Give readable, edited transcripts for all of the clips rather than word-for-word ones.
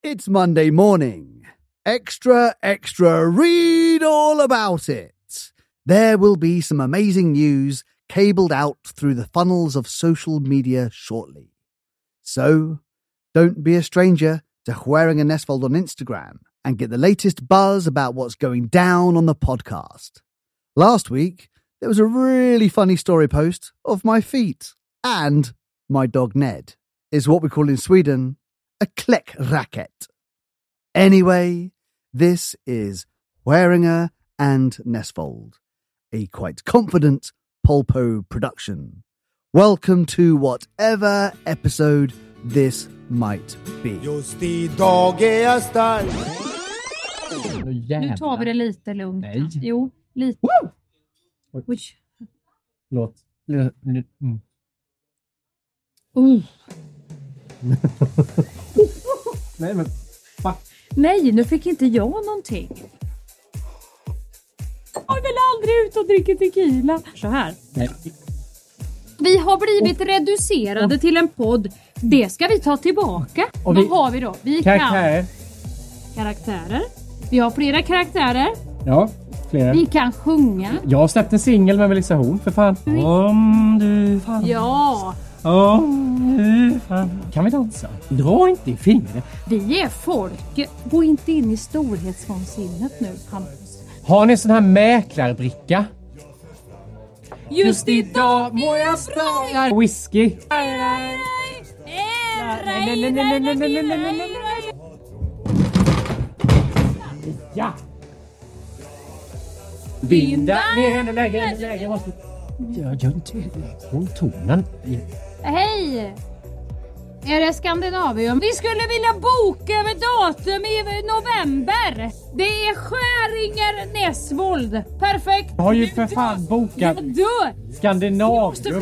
It's Monday morning. Extra, extra, read all about it. There will be some amazing news cabled out through the funnels of social media shortly. So, don't be a stranger to Swearing and Nesvold on Instagram and get the latest buzz about what's going down on the podcast. Last week, there was a really funny story post of my feet and my dog Ned is what we call in Sweden a kläckracket. Anyway, this is Swearingar and Nesvold, a quite confident Polpo production. Welcome to whatever episode this might be. Just idag är jag stark. Nu tar vi det lite lugnt. Nej. Jo, lite. Woo! Oj. Låt. Nej, men fuck. Nej, nu fick inte jag någonting. Jag vill aldrig ut och dricka tequila. Så här. Nej. Vi har blivit reducerade till en podd. Det ska vi ta tillbaka. Och Vad har vi då? Vi Karaktärer. Karaktärer. Vi har flera karaktärer. Ja, flera. Vi kan sjunga. Jag har släppt en singel med Melissa Horn, för fan. Om du fan. Ja. Om du fan. Kan vi dansa? Dra inte i fingret. Vi är folk. Gå inte in i storhetsvansinnet nu, Hampus. Har ni sån här mäklarbricka? Just idag må jag spraya. Whisky. Ja. Vinda ner läge. Jag måste... Jag gör inte... Håll tonen. Hej! Är det Skandinavium? Vi skulle vilja boka över datum i november. Det är Swearingar Nesvold. Perfekt. Jag har ju för fan bokat Jag dör. Skandinavium.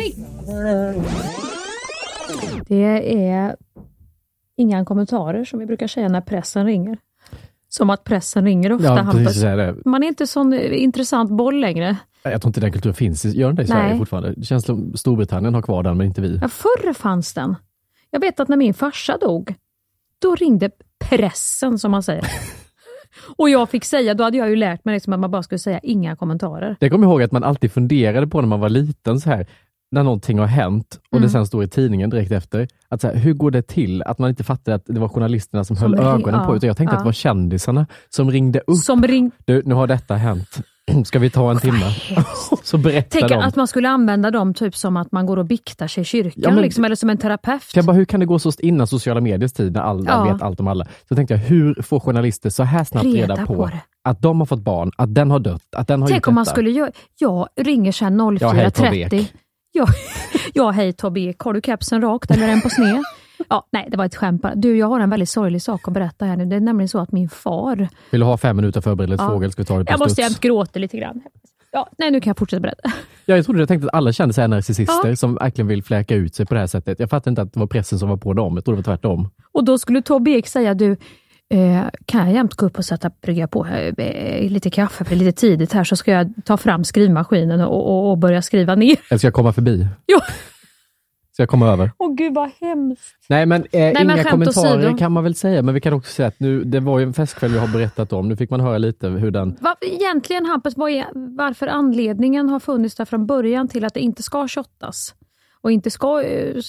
Det är inga kommentarer som vi brukar säga när pressen ringer. Som att pressen ringer ofta, Ja, Hampus. precis, är det. Man är inte sån intressant boll längre. Jag tror inte den kulturen finns. Gör den det i Sverige Nej. fortfarande? Det känns som Storbritannien har kvar den, men inte vi. Ja, förr fanns den. Jag vet att när min farsa dog, då ringde pressen, som man säger. Och jag fick säga, då hade jag ju lärt mig liksom att man bara skulle säga inga kommentarer. Jag kommer ihåg att man alltid funderade på när man var liten så här, när någonting har hänt och det sen står i tidningen direkt efter, att så här, hur går det till att man inte fattade att det var journalisterna som höll ögonen på, utan jag tänkte att det var kändisarna som ringde upp. Du, nu har detta hänt. Ska vi ta en timme? Så berättar Tänk de. att man skulle använda dem typ som att man går och biktar sig i kyrkan, Ja, men, liksom, eller som en terapeut. hur kan det gå så innan sociala mediers tid när alla vet allt om alla? Så tänkte jag, hur får journalister så här snabbt reda på att de har fått barn, att den har dött, att den har Tänk gjort om man detta? skulle göra... Jag ringer sen 04.30. Ja, hej Tobbe, har du kepsen rakt eller en på sned? Ja, nej, det var ett skämt bara. Du, jag har en väldigt sorglig sak att berätta här nu. Det är nämligen så att min far... Vill du ha 5 minuter förberedd fråga, eller ska vi ta det på Jag måste studs? gråta lite grann. Ja, nej, nu kan jag fortsätta berätta. Ja, jag tänkte att alla kände sig narcissister som verkligen vill fläka ut sig på det här sättet. Jag fattade inte att det var pressen som var på dem. Jag trodde det var tvärtom. Och då skulle Tobbe Ek säga, du, kan jag jämt gå upp och brygga på lite kaffe för lite tidigt här, så ska jag ta fram skrivmaskinen och börja skriva ner. Eller ska jag komma förbi? Ja. Ska jag komma över? Åh gud, vad hemskt. Nej, men inga skämt kommentarer åsido. kan man väl säga. Men vi kan också säga att nu, det var ju en festkväll vi har berättat om. Nu fick man höra lite hur den... Egentligen, Hampus, varför anledningen har funnits där från början till att det inte ska shottas. Och inte ska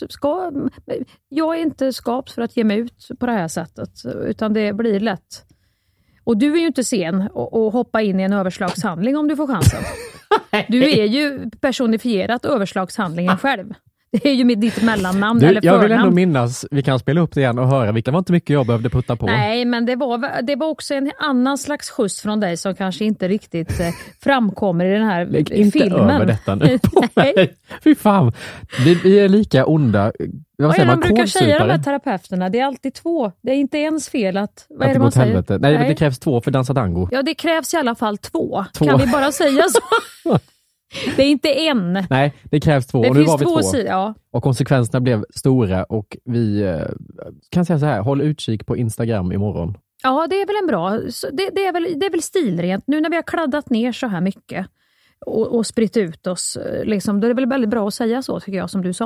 jag är inte skapt för att ge mig ut på det här sättet, utan det blir lätt. Och du är ju inte sen att hoppa in i en överslagshandling om du får chansen. Du är ju personifierat överslagshandlingen själv. Det är ju med ditt mellannamn eller förnamn. Jag vill ändå minnas, vi kan spela upp det igen och höra, vilka var inte mycket jag behövde putta på. Nej, men det var också en annan slags skjuts från dig som kanske inte riktigt framkommer i den här Lägg filmen. inte över detta nu på mig. Fy fan, vi är lika onda. Vad säger man? De brukar säga de här terapeuterna, det är alltid 2. Det är inte ens fel att... Vad är det man säger? Helvete. Nej, det krävs 2 för dansa tango. Ja, det krävs i alla fall 2. Kan vi bara säga så? Det är inte en. Nej, det krävs 2. Det och nu finns var vi 2 2. sidor, ja. Och konsekvenserna blev stora och vi kan säga så här, håll utkik på Instagram imorgon. Ja, det är väl en bra... Det är väl stilrent. Nu när vi har kladdat ner så här mycket och spritt ut oss, liksom, då är det väl väldigt bra att säga så, tycker jag, som du sa nu.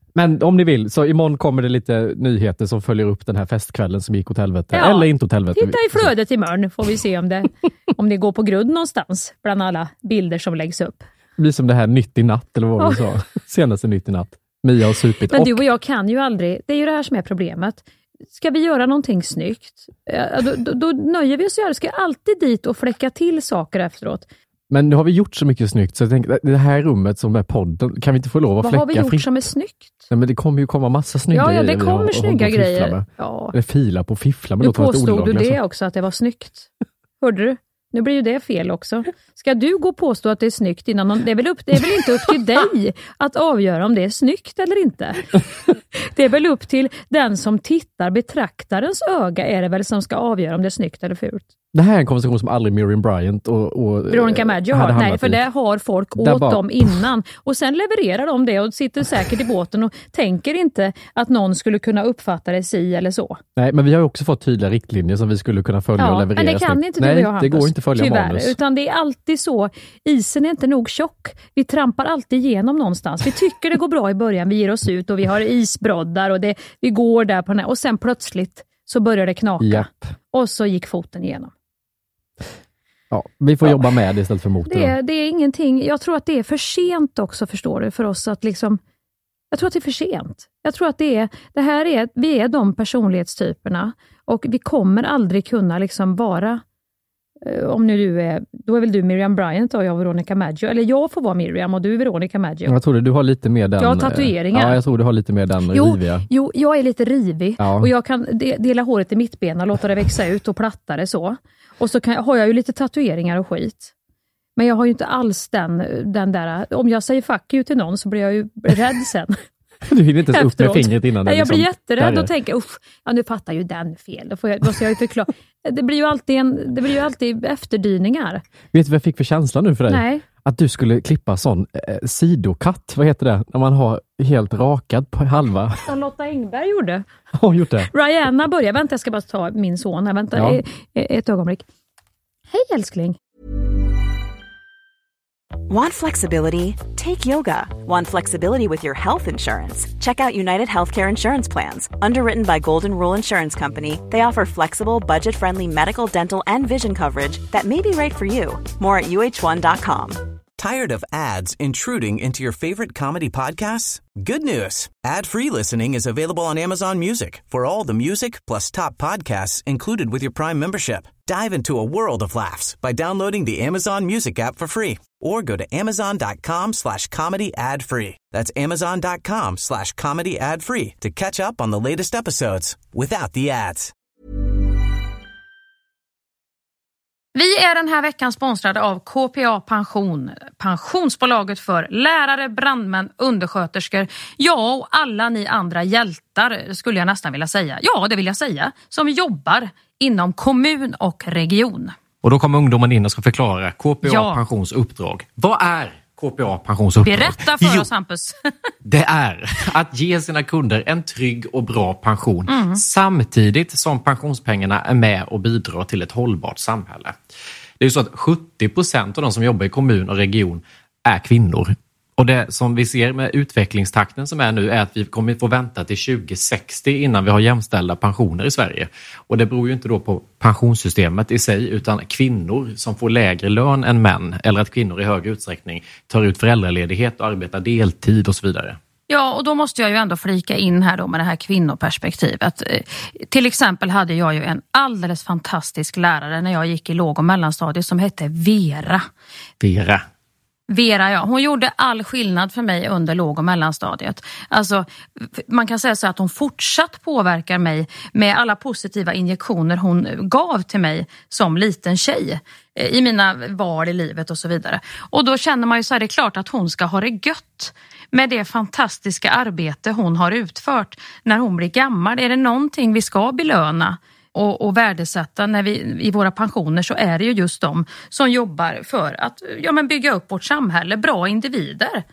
Men om ni vill, så imorgon kommer det lite nyheter som följer upp den här festkvällen som gick åt helvete. Ja, eller inte åt helvete. Titta i flödet imorgon får vi se om det går på grund någonstans bland alla bilder som läggs upp. Det blir som det här Nytt i natt, eller vad vi sa. Senaste Nytt i natt. Mia har supit. Men du och jag kan ju aldrig, det är ju det här som är problemet. Ska vi göra någonting snyggt, då nöjer vi oss ju. Ska alltid dit och fläcka till saker efteråt. Men nu har vi gjort så mycket snyggt, så jag tänker, det här rummet som är podden, kan vi inte få lov att fläcka? Vad har vi gjort som är snyggt? Nej, men det kommer ju komma massa snygga grejer. Ja, det kommer snygga grejer. Ja. Eller fila på fiffla. Men nu påstod du det också, att det var snyggt. Hörde du? Nu blir ju det fel också. Ska du gå och påstå att det är snyggt innan någon... Det är väl inte upp till dig att avgöra om det är snyggt eller inte. Det är väl upp till den som tittar, betraktarens öga är det väl som ska avgöra om det är snyggt eller fult. Det här är en konversation som aldrig Miriam Bryant och Veronica Maggio har. Nej, för det har folk åt dem innan. Och sen levererar de det och sitter säkert i båten och tänker inte att någon skulle kunna uppfatta det si eller så. Nej, men vi har också fått tydliga riktlinjer som vi skulle kunna följa och leverera. Men det kan inte du och jag, Hampus. Det går inte att följa tyvärr, manus. Utan det är alltid så. Isen är inte nog tjock. Vi trampar alltid igenom någonstans. Vi tycker det går bra i början. Vi ger oss ut och vi har isbroddar och vi går där på den här. Och sen plötsligt så börjar det knaka. Japp. Och så gick foten igenom. Ja, vi får jobba med det istället för mot det. Det är ingenting. Jag tror att det är för sent också, förstår du, för oss att liksom... Jag tror att det är för sent. Jag tror att vi är de personlighetstyperna och vi kommer aldrig kunna liksom vara, om nu då är väl du Miriam Bryant och jag Veronica Maggio, eller jag får vara Miriam och du är Veronica Maggio. Jag tror du har lite mer den... Jag har tatueringar. Ja, jag tror du har lite mer den riviga. Jo, jag är lite rivig och jag kan dela håret i mittbena och låta det växa ut och platta det så. Och så har jag ju lite tatueringar och skit. Men jag har ju inte alls den där... Om jag säger fuck you till någon så blir jag ju rädd sen. Du hinner inte ens upp med fingret innan. Nej, jag blir jätterädd och tänker, nu fattar ju den fel. Då måste jag ju förklara. Det blir ju alltid efterdyningar. Vet du vad jag fick för känsla nu för dig? Nej. Att du skulle klippa sån sidokatt, vad heter det? När man har helt rakad på halva. Som Lotta Engberg gjorde. Har gjort det. Rihanna börjar. Vänta, jag ska bara ta min son här. Vänta ett ögonblick. Hej älskling. Want flexibility? Take yoga. Want flexibility with your health insurance? Check out United Healthcare Insurance Plans. Underwritten by Golden Rule Insurance Company, they offer flexible, budget-friendly medical, dental, and vision coverage that may be right for you. More at uh1.com. Tired of ads intruding into your favorite comedy podcasts? Good news. Ad-free listening is available on Amazon Music for all the music plus top podcasts included with your Prime membership. Dive into a world of laughs by downloading the Amazon Music app for free or go to amazon.com/comedy ad-free. That's amazon.com/comedy ad-free to catch up on the latest episodes without the ads. Vi är den här veckan sponsrade av KPA Pension, pensionsbolaget för lärare, brandmän, undersköterskor, ja och alla ni andra hjältar skulle jag nästan vilja säga. Ja, det vill jag säga, som jobbar inom kommun och region. Och då kommer ungdomen in och ska förklara KPA Pensions uppdrag. Vad är KPA Pensions uppdrag? Berätta för oss, Hampus. Det är att ge sina kunder en trygg och bra pension samtidigt som pensionspengarna är med och bidrar till ett hållbart samhälle. Det är ju så att 70% av de som jobbar i kommun och region är kvinnor. Och det som vi ser med utvecklingstakten som är nu är att vi kommer få vänta till 2060 innan vi har jämställda pensioner i Sverige. Och det beror ju inte då på pensionssystemet i sig utan kvinnor som får lägre lön än män eller att kvinnor i hög utsträckning tar ut föräldraledighet och arbetar deltid och så vidare. Ja, och då måste jag ju ändå flika in här då med det här kvinnoperspektivet. Till exempel hade jag ju en alldeles fantastisk lärare när jag gick i låg- och mellanstadiet som hette Vera. Vera, ja. Hon gjorde all skillnad för mig under låg- och mellanstadiet. Alltså, man kan säga så att hon fortsatt påverkar mig med alla positiva injektioner hon gav till mig som liten tjej i mina val i livet och så vidare. Och då känner man ju så här, det är klart att hon ska ha det gött med det fantastiska arbete hon har utfört när hon blir gammal. Är det någonting vi ska belöna och värdesätta när vi i våra pensioner, så är det ju just de som jobbar för att bygga upp vårt samhälle, bra individer.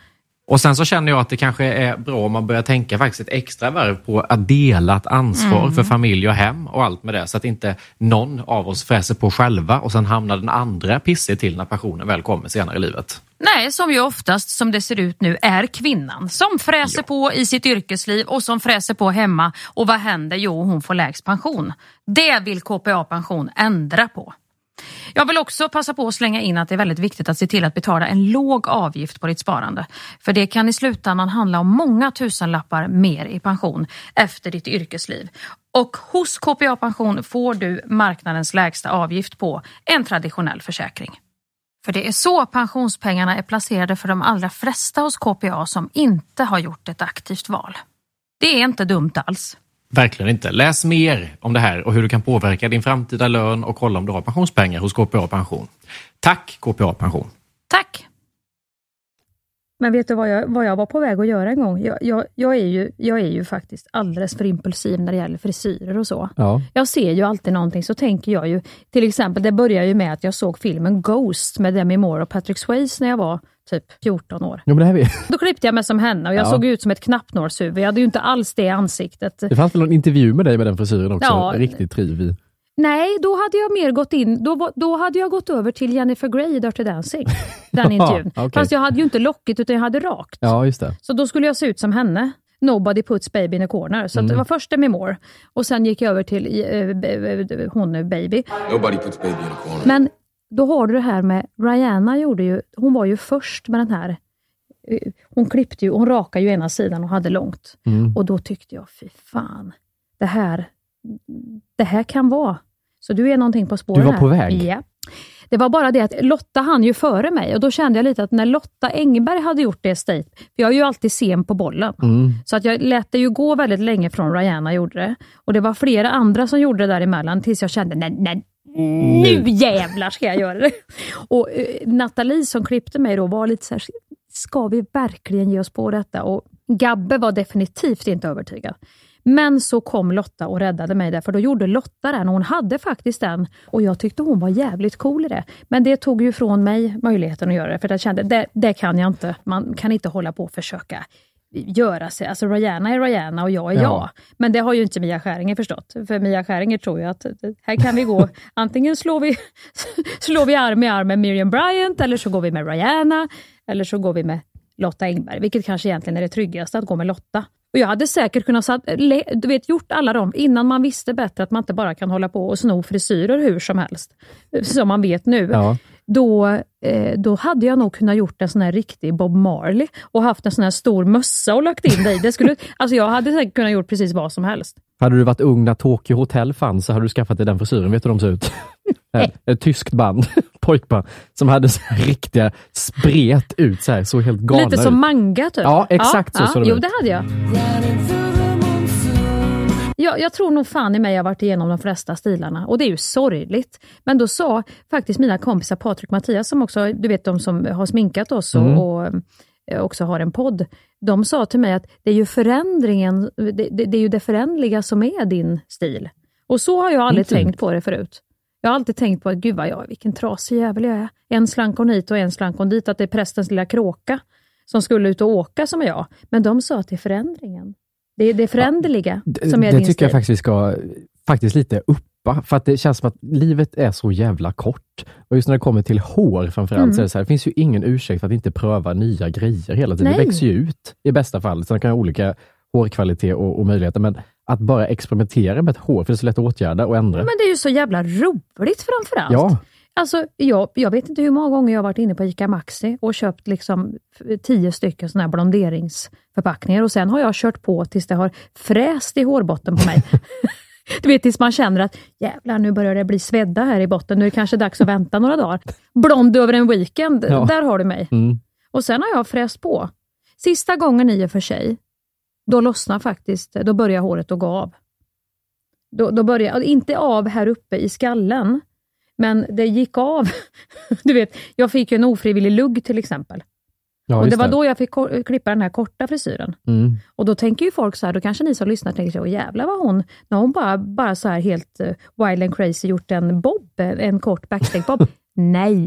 Och sen så känner jag att det kanske är bra om man börjar tänka faktiskt ett extra varv på att dela ett ansvar för familj och hem och allt med det. Så att inte någon av oss fräser på själva och sen hamnar den andra pissig till när passionen väl kommer senare i livet. Nej, som ju oftast som det ser ut nu är kvinnan som fräser på i sitt yrkesliv och som fräser på hemma. Och vad händer? Jo, hon får lägst pension. Det vill KPA-pension ändra på. Jag vill också passa på att slänga in att det är väldigt viktigt att se till att betala en låg avgift på ditt sparande. För det kan i slutändan handla om många tusenlappar mer i pension efter ditt yrkesliv. Och hos KPA-pension får du marknadens lägsta avgift på en traditionell försäkring. För det är så pensionspengarna är placerade för de allra flesta hos KPA som inte har gjort ett aktivt val. Det är inte dumt alls. Verkligen inte. Läs mer om det här och hur du kan påverka din framtida lön och kolla om du har pensionspengar hos KPA Pension. Tack KPA Pension. Tack! Men vet du vad jag var på väg att göra en gång? Jag är ju faktiskt alldeles för impulsiv när det gäller frisyrer och så. Ja. Jag ser ju alltid någonting, så tänker jag ju, till exempel, det börjar ju med att jag såg filmen Ghost med Demi Moore och Patrick Swayze när jag var typ 14 år. Jo, men det här vi... Då klippte jag mig som henne och jag såg ut som ett knappnålshuvud. Jag hade ju inte alls det ansiktet. Det fanns väl någon intervju med dig med den frisyren också? Ja. Riktigt trivig. Nej, då hade jag mer gått in, då hade jag gått över till Jennifer Grey i Dirty Dancing. Den intervjun. Okay. Fast jag hade ju inte lockigt utan jag hade rakt. Ja, just det. Så då skulle jag se ut som henne. Nobody puts baby in a corner. Så det var först Demi Moore. Och sen gick jag över till hon Baby. Nobody puts baby in a corner. Men då har du det här med Rihanna hon var ju först med den här. Hon klippte ju, hon rakade ju ena sidan och hade långt. Och då tyckte jag, fy fan. Det här kan vara. Så du är någonting på spåren här. Du var på väg? Ja. Det var bara det att Lotta hann ju före mig. Och då kände jag lite att när Lotta Engberg hade gjort det för jag är ju alltid sen på bollen. Så att jag lät det ju gå väldigt länge från Rihanna gjorde det. Och det var flera andra som gjorde det däremellan tills jag kände, nej, nu jävlar ska jag göra det. Och Nathalie som klippte mig då var lite så här, ska vi verkligen ge oss på detta? Och Gabbe var definitivt inte övertygad. Men så kom Lotta och räddade mig där, för då gjorde Lotta den och hon hade faktiskt den och jag tyckte hon var jävligt cool i det. Men det tog ju från mig möjligheten att göra det, för jag kände, det kan jag inte. Man kan inte hålla på och försöka göra sig. Alltså Rihanna är Rihanna och jag är jag. Men det har ju inte Mia Skäringer förstått. För Mia Skäringer tror ju att här kan vi gå, antingen slår vi arm i arm med Miriam Bryant, eller så går vi med Rihanna, eller så går vi med Lotta Engberg. Vilket kanske egentligen är det tryggaste, att gå med Lotta. Och jag hade säkert kunnat gjort alla dem innan man visste bättre att man inte bara kan hålla på och sno frisyrer hur som helst. Som man vet nu. Ja. Då hade jag nog kunnat gjort en sån här riktig Bob Marley och haft en sån här stor mössa och lagt in dig. Jag hade säkert kunnat gjort precis vad som helst. Hade du varit ung när Tokyo Hotel fanns så hade du skaffat dig den frisyren. Vet du hur de ser ut? Ett tyskt band, pojkband, som hade så här riktiga spret ut så helt galna lite som manga typ. Ja, exakt så. Jo, det hade jag. Jag tror nog fan i mig jag har varit igenom de flesta stilarna. Och det är ju sorgligt. Men då sa faktiskt mina kompisar Patrik och Mattias, som också, du vet, de som har sminkat oss och också har en podd. De sa till mig att det är ju förändringen, det är ju det förändliga som är din stil. Och så har jag aldrig tänkt på det förut. Jag har alltid tänkt på att gud vilken trasig jävel jag är. En slankon hit och en slankon dit. Att det är prästens lilla kråka som skulle ut och åka som jag. Men de sa att det är förändringen. Det är det föränderliga som är din Det tycker stil. jag faktiskt vi ska lite uppa. För att det känns som att livet är så jävla kort. Och just när det kommer till hår framförallt så är det så här, det finns ju ingen ursäkt för att inte pröva nya grejer hela tiden. Nej. Det växer ju ut i bästa fall. Så det kan ha olika hårkvalitet och möjligheter. Men att bara experimentera med ett hår, för det är så lätt att åtgärda och ändra. Men det är ju så jävla roligt framförallt. Ja. Alltså, jag vet inte hur många gånger jag har varit inne på ICA Maxi och köpt liksom 10 stycken såna här blonderingsförpackningar. Och sen har jag kört på tills det har fräst i hårbotten på mig. Du vet, tills man känner att jävlar, nu börjar det bli svedda här i botten. Nu är det kanske dags att vänta några dagar. Blond över en weekend, där har du mig. Och sen har jag fräst på. Sista gången i och för sig, då lossnar faktiskt, då börjar håret att gå av. Då börjar, inte av här uppe i skallen, men det gick av. Du vet, jag fick ju en ofrivillig lugg till exempel. Ja, och det var då jag fick klippa den här korta frisyren. Och då tänker ju folk så här, då kanske ni som lyssnar tänker så, jävlar vad hon, när hon bara så här helt wild and crazy gjort en bob, en kort backstage bob. Nej,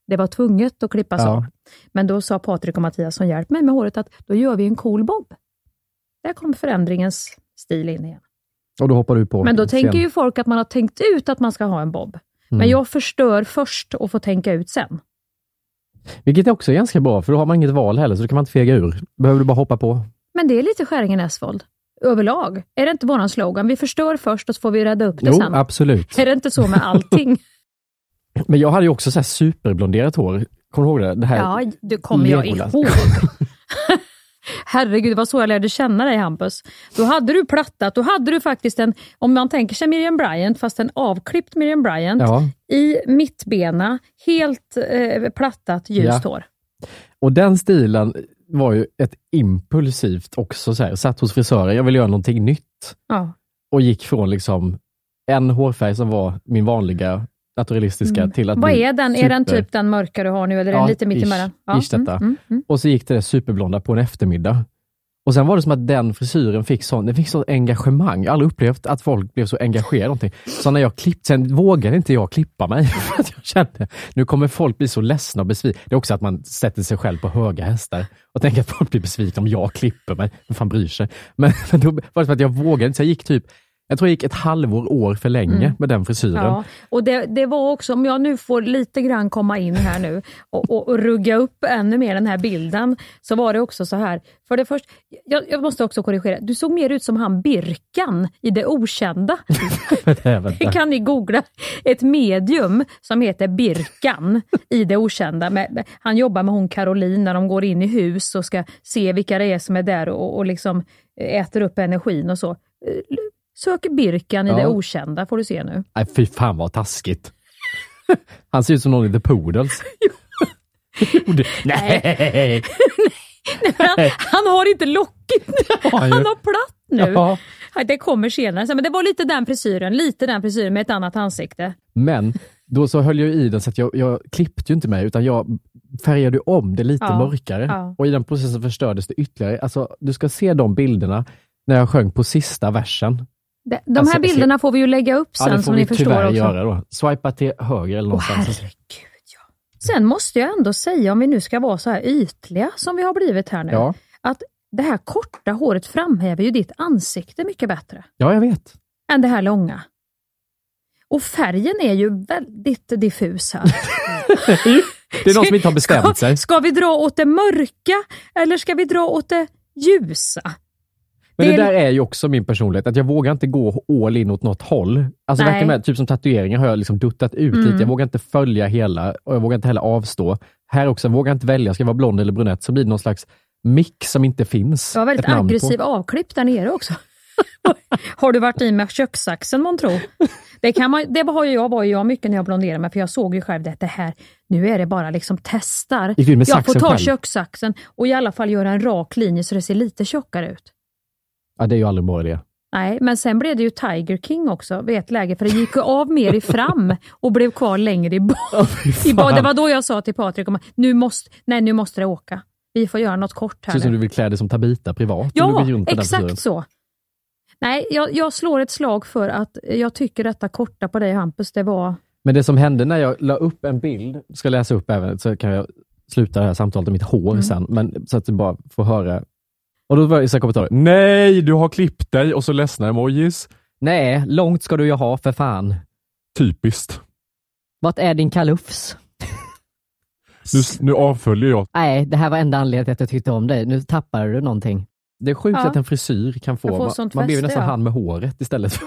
Det var tvunget att klippas av. Men då sa Patrik och Mattias som hjälpte mig med håret att då gör vi en cool bob. Där kom förändringens stil in igen. Och då hoppar du på. Men då tänker ju folk att man har tänkt ut att man ska ha en bob. Men jag förstör först och får tänka ut sen. Vilket är också ganska bra, för då har man inget val heller, så då kan man inte fega ur. Behöver du bara hoppa på. Men det är lite Skäringen Esvold. Överlag. Är det inte våran slogan? Vi förstör först och så får vi rädda upp det sen. Jo, absolut. Är det inte så med allting? Men jag hade ju också så här superblonderat hår. Kommer du ihåg det? Här ja, det kommer jag ihåg. Herregud, det var så jag lärde känna dig, Hampus. Då hade du plattat, då hade du faktiskt en, om man tänker sig Miriam Bryant, fast en avklippt Miriam Bryant i mittbena, helt plattat ljust hår. Och den stilen var ju ett impulsivt också så här, satt hos frisörer, jag ville göra någonting nytt. Ja. Och gick från liksom en hårfärg som var min vanliga naturalistiska till att vad är den? Är den typ den mörka du har nu eller är den lite mittemellan? Och så gick det ssuperblonda på en eftermiddag. Och sen var det som att den frisyren fick så engagemang. Jag har aldrig upplevt att folk blev så engagerade någonting. Så när jag klippte, sen vågade inte jag klippa mig. För att jag kände, nu kommer folk bli så ledsna och besvikna. Det är också att man sätter sig själv på höga hästar och tänker att folk blir besvikna om jag klipper mig. Vem fan bryr sig? Men då var det som att jag vågade inte. Så jag gick ett år för länge med den frisyren. Ja, och det var också, om jag nu får lite grann komma in här nu och rugga upp ännu mer den här bilden, så var det också så här. För det först, jag måste också korrigera. Du såg mer ut som han Birkan i Det okända. Kan ni googla ett medium som heter Birkan i Det okända. Han jobbar med hon Caroline när de går in i hus och ska se vilka det är som är där och liksom äter upp energin och så. Sök Birkan i Det okända, får du se nu. Nej, fy fan vad taskigt. Han ser ut som någon i The Poodles. Nej. Han har inte lockigt nu. Han har platt nu. Ja. Det kommer senare. Men det var lite den frisyren med ett annat ansikte. Men då så höll jag i den så att jag klippte ju inte mig, utan jag färgade om det lite mörkare. Ja. Och i den processen förstördes det ytterligare. Alltså, du ska se de bilderna när jag sjöng på sista versen. De här bilderna får vi ju lägga upp sen, som ni förstår också. Ja, det får vi tyvärr göra då. Swipa till höger eller någonstans. Herregud, ja. Sen måste jag ändå säga, om vi nu ska vara så här ytliga som vi har blivit här nu, att det här korta håret framhäver ju ditt ansikte mycket bättre. Ja, jag vet. Än det här långa. Och färgen är ju väldigt diffus här. Det är någon som inte har bestämt sig. Ska vi dra åt det mörka eller ska vi dra åt det ljusa? Men det där är ju också min personlighet, att jag vågar inte gå all in åt något håll. Alltså verkligen med, typ som tatueringar har jag liksom duttat ut lite. Jag vågar inte följa hela och jag vågar inte heller avstå. Här också, jag vågar inte välja, ska jag vara blond eller brunett, så blir det någon slags mix som inte finns. Jag har väldigt aggressiv avklipp där nere också. Har du varit i med kökssaxen, man tror? Det var ju jag mycket när jag blonderade mig, för jag såg ju själv det här. Nu är det bara liksom testar. Jag får ta kökssaxen och i alla fall göra en rak linje så det ser lite tjockare ut. Ja, det är ju aldrig bra det. Nej, men sen blev det ju Tiger King också vid ett läge, för det gick av mer i fram och blev kvar längre i bak. Det var då jag sa till Patrik, nu måste det åka. Vi får göra något kort här. Så som du vill klä dig som Tabita privat? Ja, exakt så. Nej, jag slår ett slag för att jag tycker detta korta på dig, Hampus, det var... Men det som hände när jag la upp en bild, ska läsa upp även, så kan jag sluta det här samtalet om mitt hår sen, men så att du bara får höra. Och då var det så kommentarer. Nej, du har klippt dig, och så ledsna emojis. Nej, långt ska du ju ha för fan. Typiskt. Vad är din kalufs? Nu avföljer jag. Nej, det här var enda anledningen till att jag tyckte om dig. Nu tappar du någonting. Det är sjukt att en frisyr kan få. Man blir ju nästan hand med håret istället.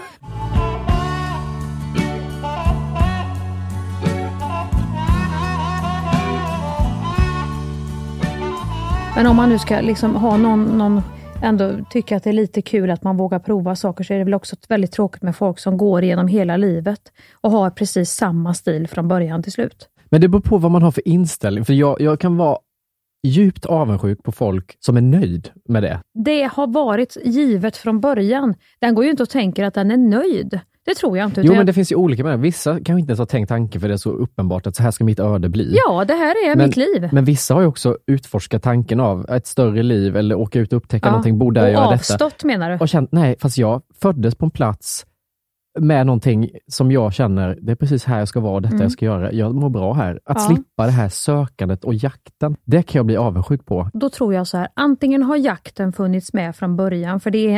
Men om man nu ska liksom ha någon ändå tycka att det är lite kul att man vågar prova saker, så är det väl också väldigt tråkigt med folk som går igenom hela livet och har precis samma stil från början till slut. Men det beror på vad man har för inställning. För jag kan vara djupt avundsjuk på folk som är nöjd med det. Det har varit givet från början. Den går ju inte och tänker att den är nöjd. Det tror jag inte. Jo, men det finns ju olika med det. Vissa kan ju inte ens ha tänkt tanken, för det är så uppenbart att så här ska mitt öde bli. Ja, det här är mitt liv. Men vissa har ju också utforskat tanken av ett större liv eller åka ut och upptäcka någonting. Borde jag göra detta? Och avstått, menar du? Och känt, nej, fast jag föddes på en plats med någonting som jag känner, det är precis här jag ska vara, detta jag ska göra. Jag mår bra här. Att slippa det här sökandet och jakten, det kan jag bli avundsjuk på. Då tror jag så här, antingen har jakten funnits med från början, för det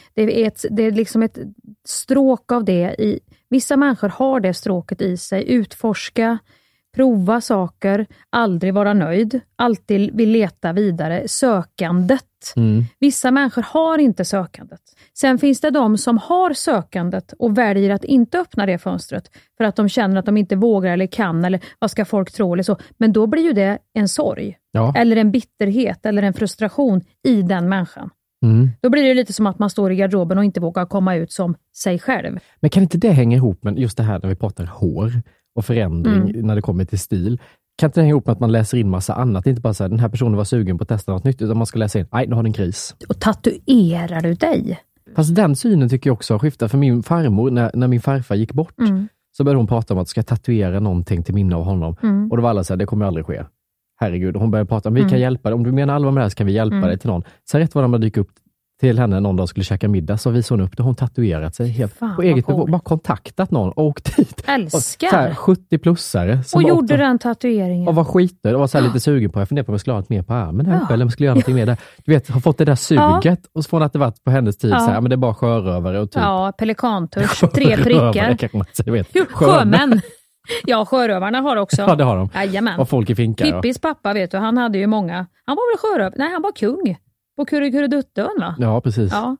är liksom ett stråk av det i, vissa människor har det stråket i sig, utforska, prova saker, aldrig vara nöjd, alltid vill leta vidare, sökandet. Vissa människor har inte sökandet. Sen finns det de som har sökandet och väljer att inte öppna det fönstret för att de känner att de inte vågar eller kan, eller vad ska folk tro eller så. Men då blir ju det en sorg eller en bitterhet eller en frustration i den människan. Då blir det lite som att man står i garderoben och inte vågar komma ut som sig själv. Men kan inte det hänga ihop med just det här när vi pratar hår och förändring när det kommer till stil? Kan inte det hänga ihop med att man läser in massa annat? Det är inte bara så här, den här personen var sugen på att testa något nytt, utan man ska läsa in, nej, nu har den kris. Och tatuerar du dig? Fast den synen tycker jag också har skiftat. För min farmor, när min farfar gick bort, så började hon prata om att ska tatuera någonting till minne av honom. Och då var alla så här, det kommer aldrig ske. Herregud, och hon började prata om, vi kan hjälpa dig. Om du menar allvar med det här så kan vi hjälpa dig till någon. Så rätt vad de dyker upp till henne någon dag skulle käka middag, så visade hon upp det. Hon tatuerat sig helt på eget nivå. Bara kontaktat någon och åkt dit. Älskar! Och, så här, 70-plussare. Och gjorde den tatueringen. Och var skiter och var så här lite sugen på. Jag funderade på om jag skulle ha något mer på armen här uppe, eller om jag skulle göra någonting mer där. Du vet, har fått det där suget och så får hon att det varit på hennes tid så här, men det är bara sjörövare och typ. Ja, pelikantusch, 3 prickar. Sjömän. Ja, sjörövarna har också. Ja, det har de. Jajamän. Och folk i finkar. Pippis pappa, vet du, han hade ju många. Han var väl sjörövare? Nej, han var kung. På Kurrekurreduttön, va? Ja, precis. Ja.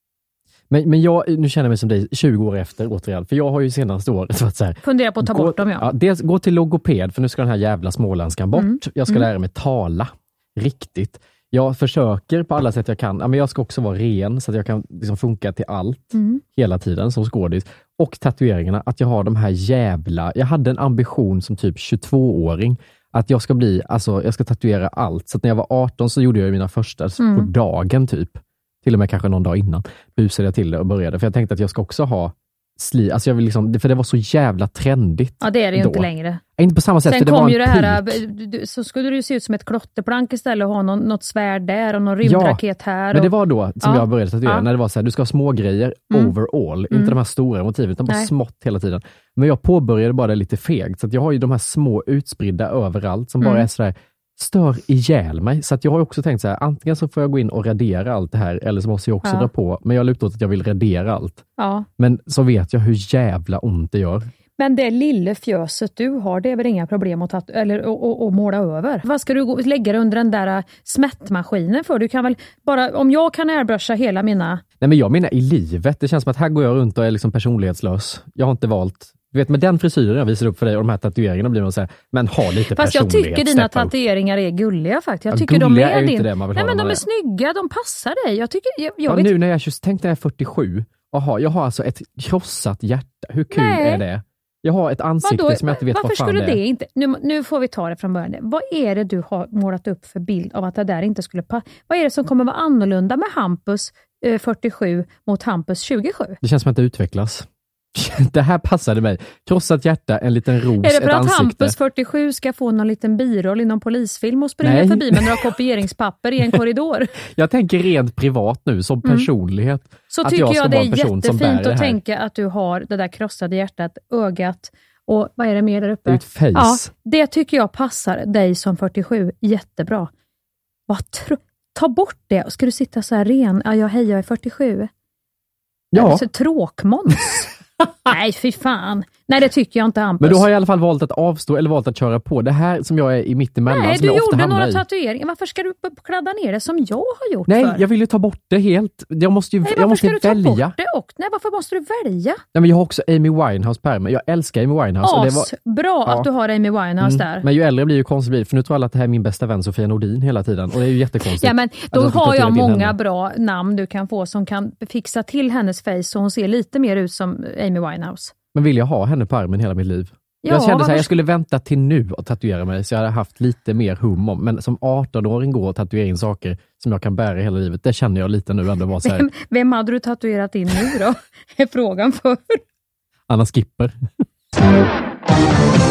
Men jag, nu känner jag mig som dig 20 år efter återigen. För jag har ju senaste året varit så här. Funderar på att ta bort dem, ja. Dels gå till logoped, för nu ska den här jävla småländskan bort. Jag ska lära mig tala. Riktigt. Jag försöker på alla sätt jag kan. Men jag ska också vara ren så att jag kan liksom funka till allt. Hela tiden som skådis. Och tatueringarna. Att jag har de här jävla... Jag hade en ambition som typ 22-åring. Att jag ska bli... Alltså jag ska tatuera allt. Så att när jag var 18 så gjorde jag mina första på dagen typ. Till och med kanske någon dag innan. Busade jag till det och började. För jag tänkte att jag ska också ha... Alltså jag vill liksom, för det var så jävla trendigt. Ja, det är det ju då. inte längre. Inte på samma sätt. Sen för det kom var ju det här, så skulle det ju se ut som ett klotterplank istället och ha något svärd där och någon rymdraket här. Men det var då som jag började tatuera. När det var så här, du ska ha små grejer overall. Inte de här stora motiven, utan bara smått hela tiden. Men jag påbörjade bara det lite fegt. Så att jag har ju de här små utspridda överallt som bara är så där, stör ihjäl mig. Så att jag har också tänkt så här, antingen så får jag gå in och radera allt det här, eller så måste jag också dra på. Men jag lutar åt att jag vill radera allt. Ja. Men så vet jag hur jävla ont det gör. Men det lilla fjöset du har, det är väl inga problem att måla över? Vad ska du lägga under den där smättmaskinen för? Du kan väl bara, om jag kan airbrusha hela mina... Nej, men jag menar i livet. Det känns som att här går jag runt och är liksom personlighetslös. Jag har inte valt... Du vet, med den frisyren jag visar upp för dig och de här tatueringarna blir man så här, men ha lite personlighet. Fast jag tycker dina tatueringar är gulliga faktiskt. Jag tycker de är din... inte det man vill. Nej, men de är snygga, de passar dig. Jag tycker, nu när jag tänk när jag är 47. Aha, jag har alltså ett krossat hjärta. Hur kul är det? Jag har ett ansikte som jag inte vet vad fan det är. Varför skulle det inte... Nu får vi ta det från början. Vad är det du har målat upp för bild av att det där inte skulle passa? Vad är det som kommer vara annorlunda med Hampus 47 mot Hampus 27? Det känns som att det utvecklas. Det här passade mig. Krossat hjärta, en liten ros, ett ansikte. Är det för att Hampus 47 ska få någon liten biroll i någon polisfilm och springa förbi med några kopieringspapper i en korridor? Jag tänker rent privat nu, som personlighet. Så att tycker jag det är jättefint att tänka att du har det där krossade hjärtat, ögat och vad är det mer där uppe? Ett face. Ja, det tycker jag passar dig som 47 jättebra. Ta bort det. Ska du sitta så här ren? Ja, jag är 47. Ja. Alltså, tråkmåns. Nej, fy fan. Nej, det tycker jag inte, Hampus. Men du har i alla fall valt att avstå eller valt att köra på. Det här som jag är i mittemellan. Nej, som du jag ofta gjorde några i. tatueringar. Varför ska du kladda ner det som jag har gjort? Nej, för? jag vill ju ta bort det helt. Jag måste ju välja. Nej, varför måste du välja? Nej, men jag har också Amy Winehouse på ärmen. Jag älskar Amy Winehouse. Bra att du har Amy Winehouse där. Men ju äldre blir ju konstigt, för nu tror alla att det här är min bästa vän Sofia Nordin hela tiden. Och det är ju jättekonstigt. Ja, men då har jag många bra namn du kan få som kan fixa till hennes face så hon ser lite mer ut som Amy Winehouse. Men vill jag ha henne på armen hela mitt liv? Ja, jag kände så här, jag skulle vänta till nu och tatuera mig så jag hade haft lite mer hum om. Men som 18-åring går och tatuera in saker som jag kan bära hela livet. Det känner jag lite nu ändå. Var så här. Vem hade du tatuerat in nu då? Är frågan för. Anna Skipper.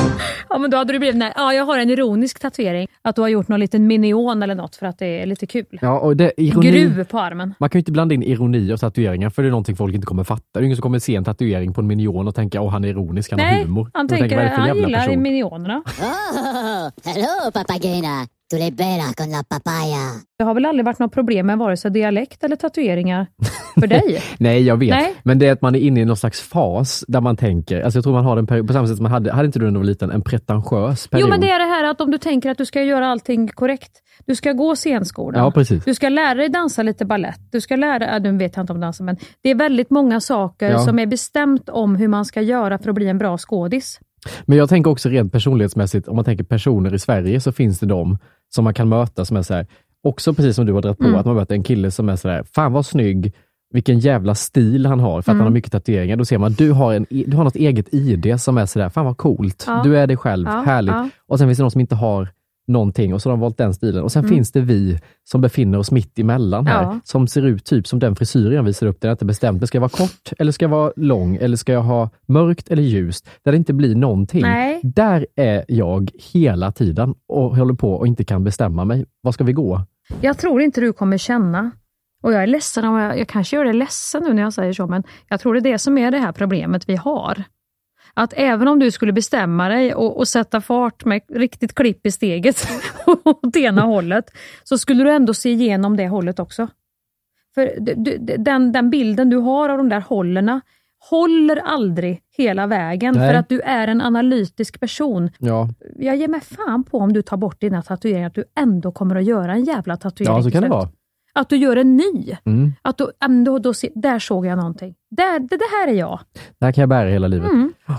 Ja, men då hade du blivit jag har en ironisk tatuering. Att du har gjort någon liten minion eller något för att det är lite kul. Ja, och det, ironi, gruv på armen. Man kan ju inte blanda in ironi och tatueringar, för det är någonting folk inte kommer fatta. Det är ingen som kommer se en tatuering på en minion och tänka, han är ironisk, han har humor. Han tänker att han gillar minionerna. Hello papagena. Tu le bella con la papaya. Det har väl aldrig varit något problem med vare sig dialekt eller tatueringar för dig? Nej, jag vet. Nej. Men det är att man är inne i någon slags fas där man tänker, alltså jag tror man har den på samma sätt som man hade inte du när du var liten, en pretentiös period? Jo, men det är det här att om du tänker att du ska göra allting korrekt. Du ska gå scenskolan. Ja, precis. Du ska lära dig dansa lite ballett. Du ska lära du vet inte om dansa, men det är väldigt många saker som är bestämt om hur man ska göra för att bli en bra skådis. Men jag tänker också rent personlighetsmässigt, om man tänker personer i Sverige, så finns det de som man kan möta som är så här, också precis som du har dragit på, att man möter en kille som är så här, fan vad snygg, vilken jävla stil han har för att han har mycket tatueringar. Då ser man, du har något eget ID som är så där, fan vad coolt, du är dig själv, härligt. Och sen finns det någon som inte har någonting och så har de valt den stilen. Och sen finns det vi som befinner oss mitt emellan här, som ser ut typ som den frisyren jag visar upp. Det är inte bestämt, det ska vara kort eller ska jag vara lång eller ska jag ha mörkt eller ljust, där det inte blir någonting. Nej. Där är jag hela tiden och håller på och inte kan bestämma mig. Vad ska vi gå? Jag tror inte du kommer känna, och jag är ledsen om jag kanske gör det ledsen nu när jag säger så, men jag tror det är det som är det här problemet vi har. Att även om du skulle bestämma dig och sätta fart med riktigt klipp i steget åt ena hållet, så skulle du ändå se igenom det hållet också. För den bilden du har av de där hållerna håller aldrig hela vägen. Nej. För att du är en analytisk person. Ja. Jag ger mig fan på om du tar bort dina tatueringar att du ändå kommer att göra en jävla tatuering. Ja, så kan det vara. Att du gör en ny. Att du, där såg jag någonting. Det här är jag. Det här kan jag bära hela livet.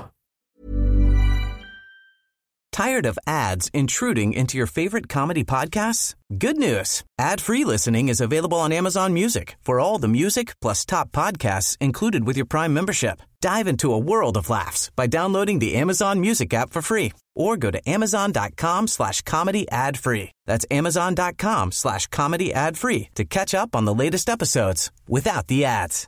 Tired of ads intruding into your favorite comedy podcasts? Good news. Ad-free listening is available on Amazon Music for all the music plus top podcasts included with your Prime membership. Dive into a world of laughs by downloading the Amazon Music app for free or go to amazon.com/comedy ad-free. That's amazon.com/comedy ad-free to catch up on the latest episodes without the ads.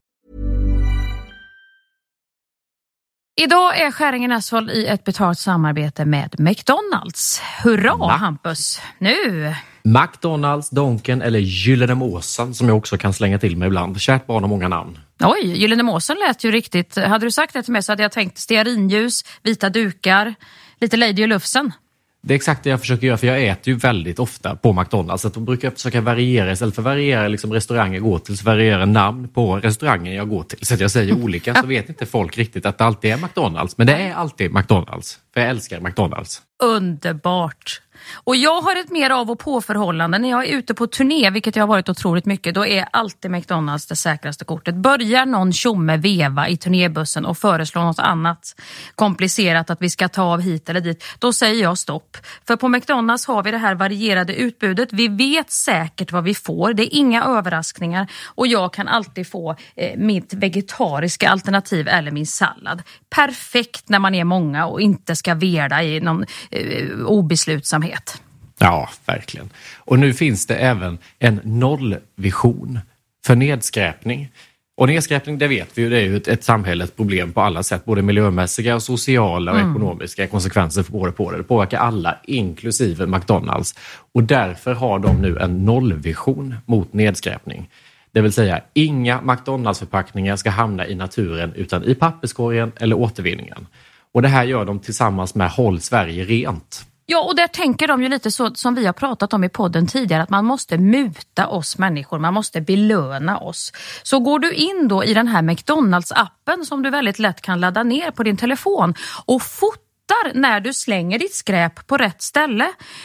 Idag är Skäringen Asphalt i ett betalt samarbete med McDonalds. Hurra, Hampus! Nu! McDonalds, Donken eller Gyllene Måsen som jag också kan slänga till mig ibland. Kärt barn och många namn. Oj, Gyllene Måsen lät ju riktigt. Hade du sagt det till mig så hade jag tänkt stearinljus, vita dukar, lite Lady och Lufsen. Det är exakt det jag försöker göra, för jag äter ju väldigt ofta på McDonalds. Så att då brukar jag försöka variera, istället för att variera liksom restauranger jag går till, så variera namn på restaurangen jag går till. Så att jag säger olika, så vet inte folk riktigt att det alltid är McDonalds. Men det är alltid McDonalds, för jag älskar McDonalds. Underbart! Och jag har ett mer av och på-förhållande. När jag är ute på turné, vilket jag har varit otroligt mycket, då är alltid McDonalds det säkraste kortet. Börjar någon tjomme veva i turnébussen och föreslår något annat komplicerat att vi ska ta av hit eller dit, då säger jag stopp. För på McDonalds har vi det här varierade utbudet. Vi vet säkert vad vi får. Det är inga överraskningar. Och jag kan alltid få mitt vegetariska alternativ eller min sallad. Perfekt när man är många och inte ska verda i någon obeslutsamhet. Ja, verkligen. Och nu finns det även en nollvision för nedskräpning. Och nedskräpning, det vet vi ju, det är ju ett samhällets problem på alla sätt. Både miljömässiga, och sociala och ekonomiska konsekvenser både på det. Det påverkar alla, inklusive McDonalds. Och därför har de nu en nollvision mot nedskräpning. Det vill säga, inga McDonalds-förpackningar ska hamna i naturen utan i papperskorgen eller återvinningen. Och det här gör de tillsammans med Håll Sverige rent. Ja, och där tänker de ju lite så som vi har pratat om i podden tidigare, att man måste muta oss människor, man måste belöna oss. Så går du in då i den här McDonalds-appen som du väldigt lätt kan ladda ner på din telefon och fotar när du slänger ditt skräp på rätt ställe,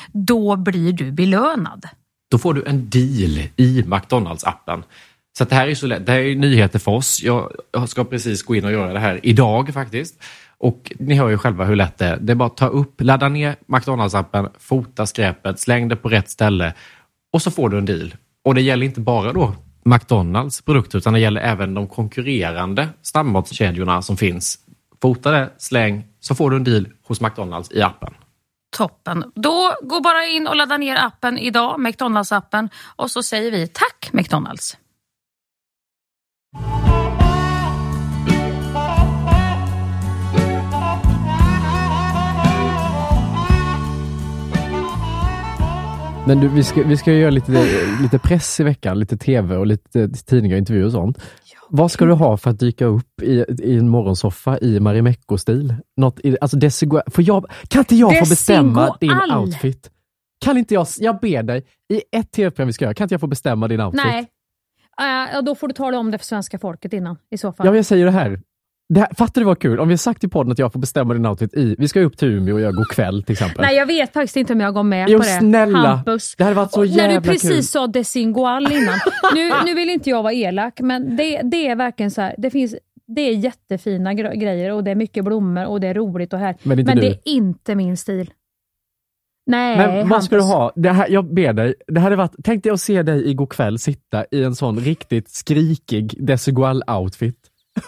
då blir du belönad. Då får du en deal i McDonalds-appen. Så att det här är så lätt, det här är nyheter för oss. Jag ska precis gå in och göra det här idag faktiskt. Och ni hör ju själva hur lätt det är. Det är bara att ta upp, ladda ner McDonalds-appen, fota skräpet, släng det på rätt ställe och så får du en deal. Och det gäller inte bara då McDonalds produkter, utan det gäller även de konkurrerande snabbmatskedjorna som finns. Fota det, släng, så får du en deal hos McDonalds i appen. Toppen. Då gå bara in och ladda ner appen idag, McDonalds-appen, och så säger vi tack McDonalds. Men du, vi ska göra lite press i veckan, lite tv och lite tidningar och intervjuer och sånt. Ja. Vad ska du ha för att dyka upp i en morgonsoffa i Marimekko-stil? Kan inte jag få bestämma din outfit? Kan inte jag ber dig, i ett tv-program vi ska göra, kan inte jag få bestämma din outfit? Nej. Då får du tala om det för svenska folket innan, i så fall. Ja, men jag säger det här. Fattar du vad kul? Om vi har sagt i podden att jag får bestämma din outfit vi ska upp till Umeå och göra god kväll till exempel. Nej, jag vet faktiskt inte om jag går med på det. Snälla. Hampus. Det hade varit så jävla kul. När du precis sa Desingual innan. nu vill inte jag vara elak, men det är verkligen så här. Det är jättefina grejer och det är mycket blommor och det är roligt och här. Men det är inte min stil. Nej, men vad ska du ha? Det här, jag ber dig. Det hade varit, tänk dig att se dig igår kväll sitta i en sån riktigt skrikig Desigual-outfit.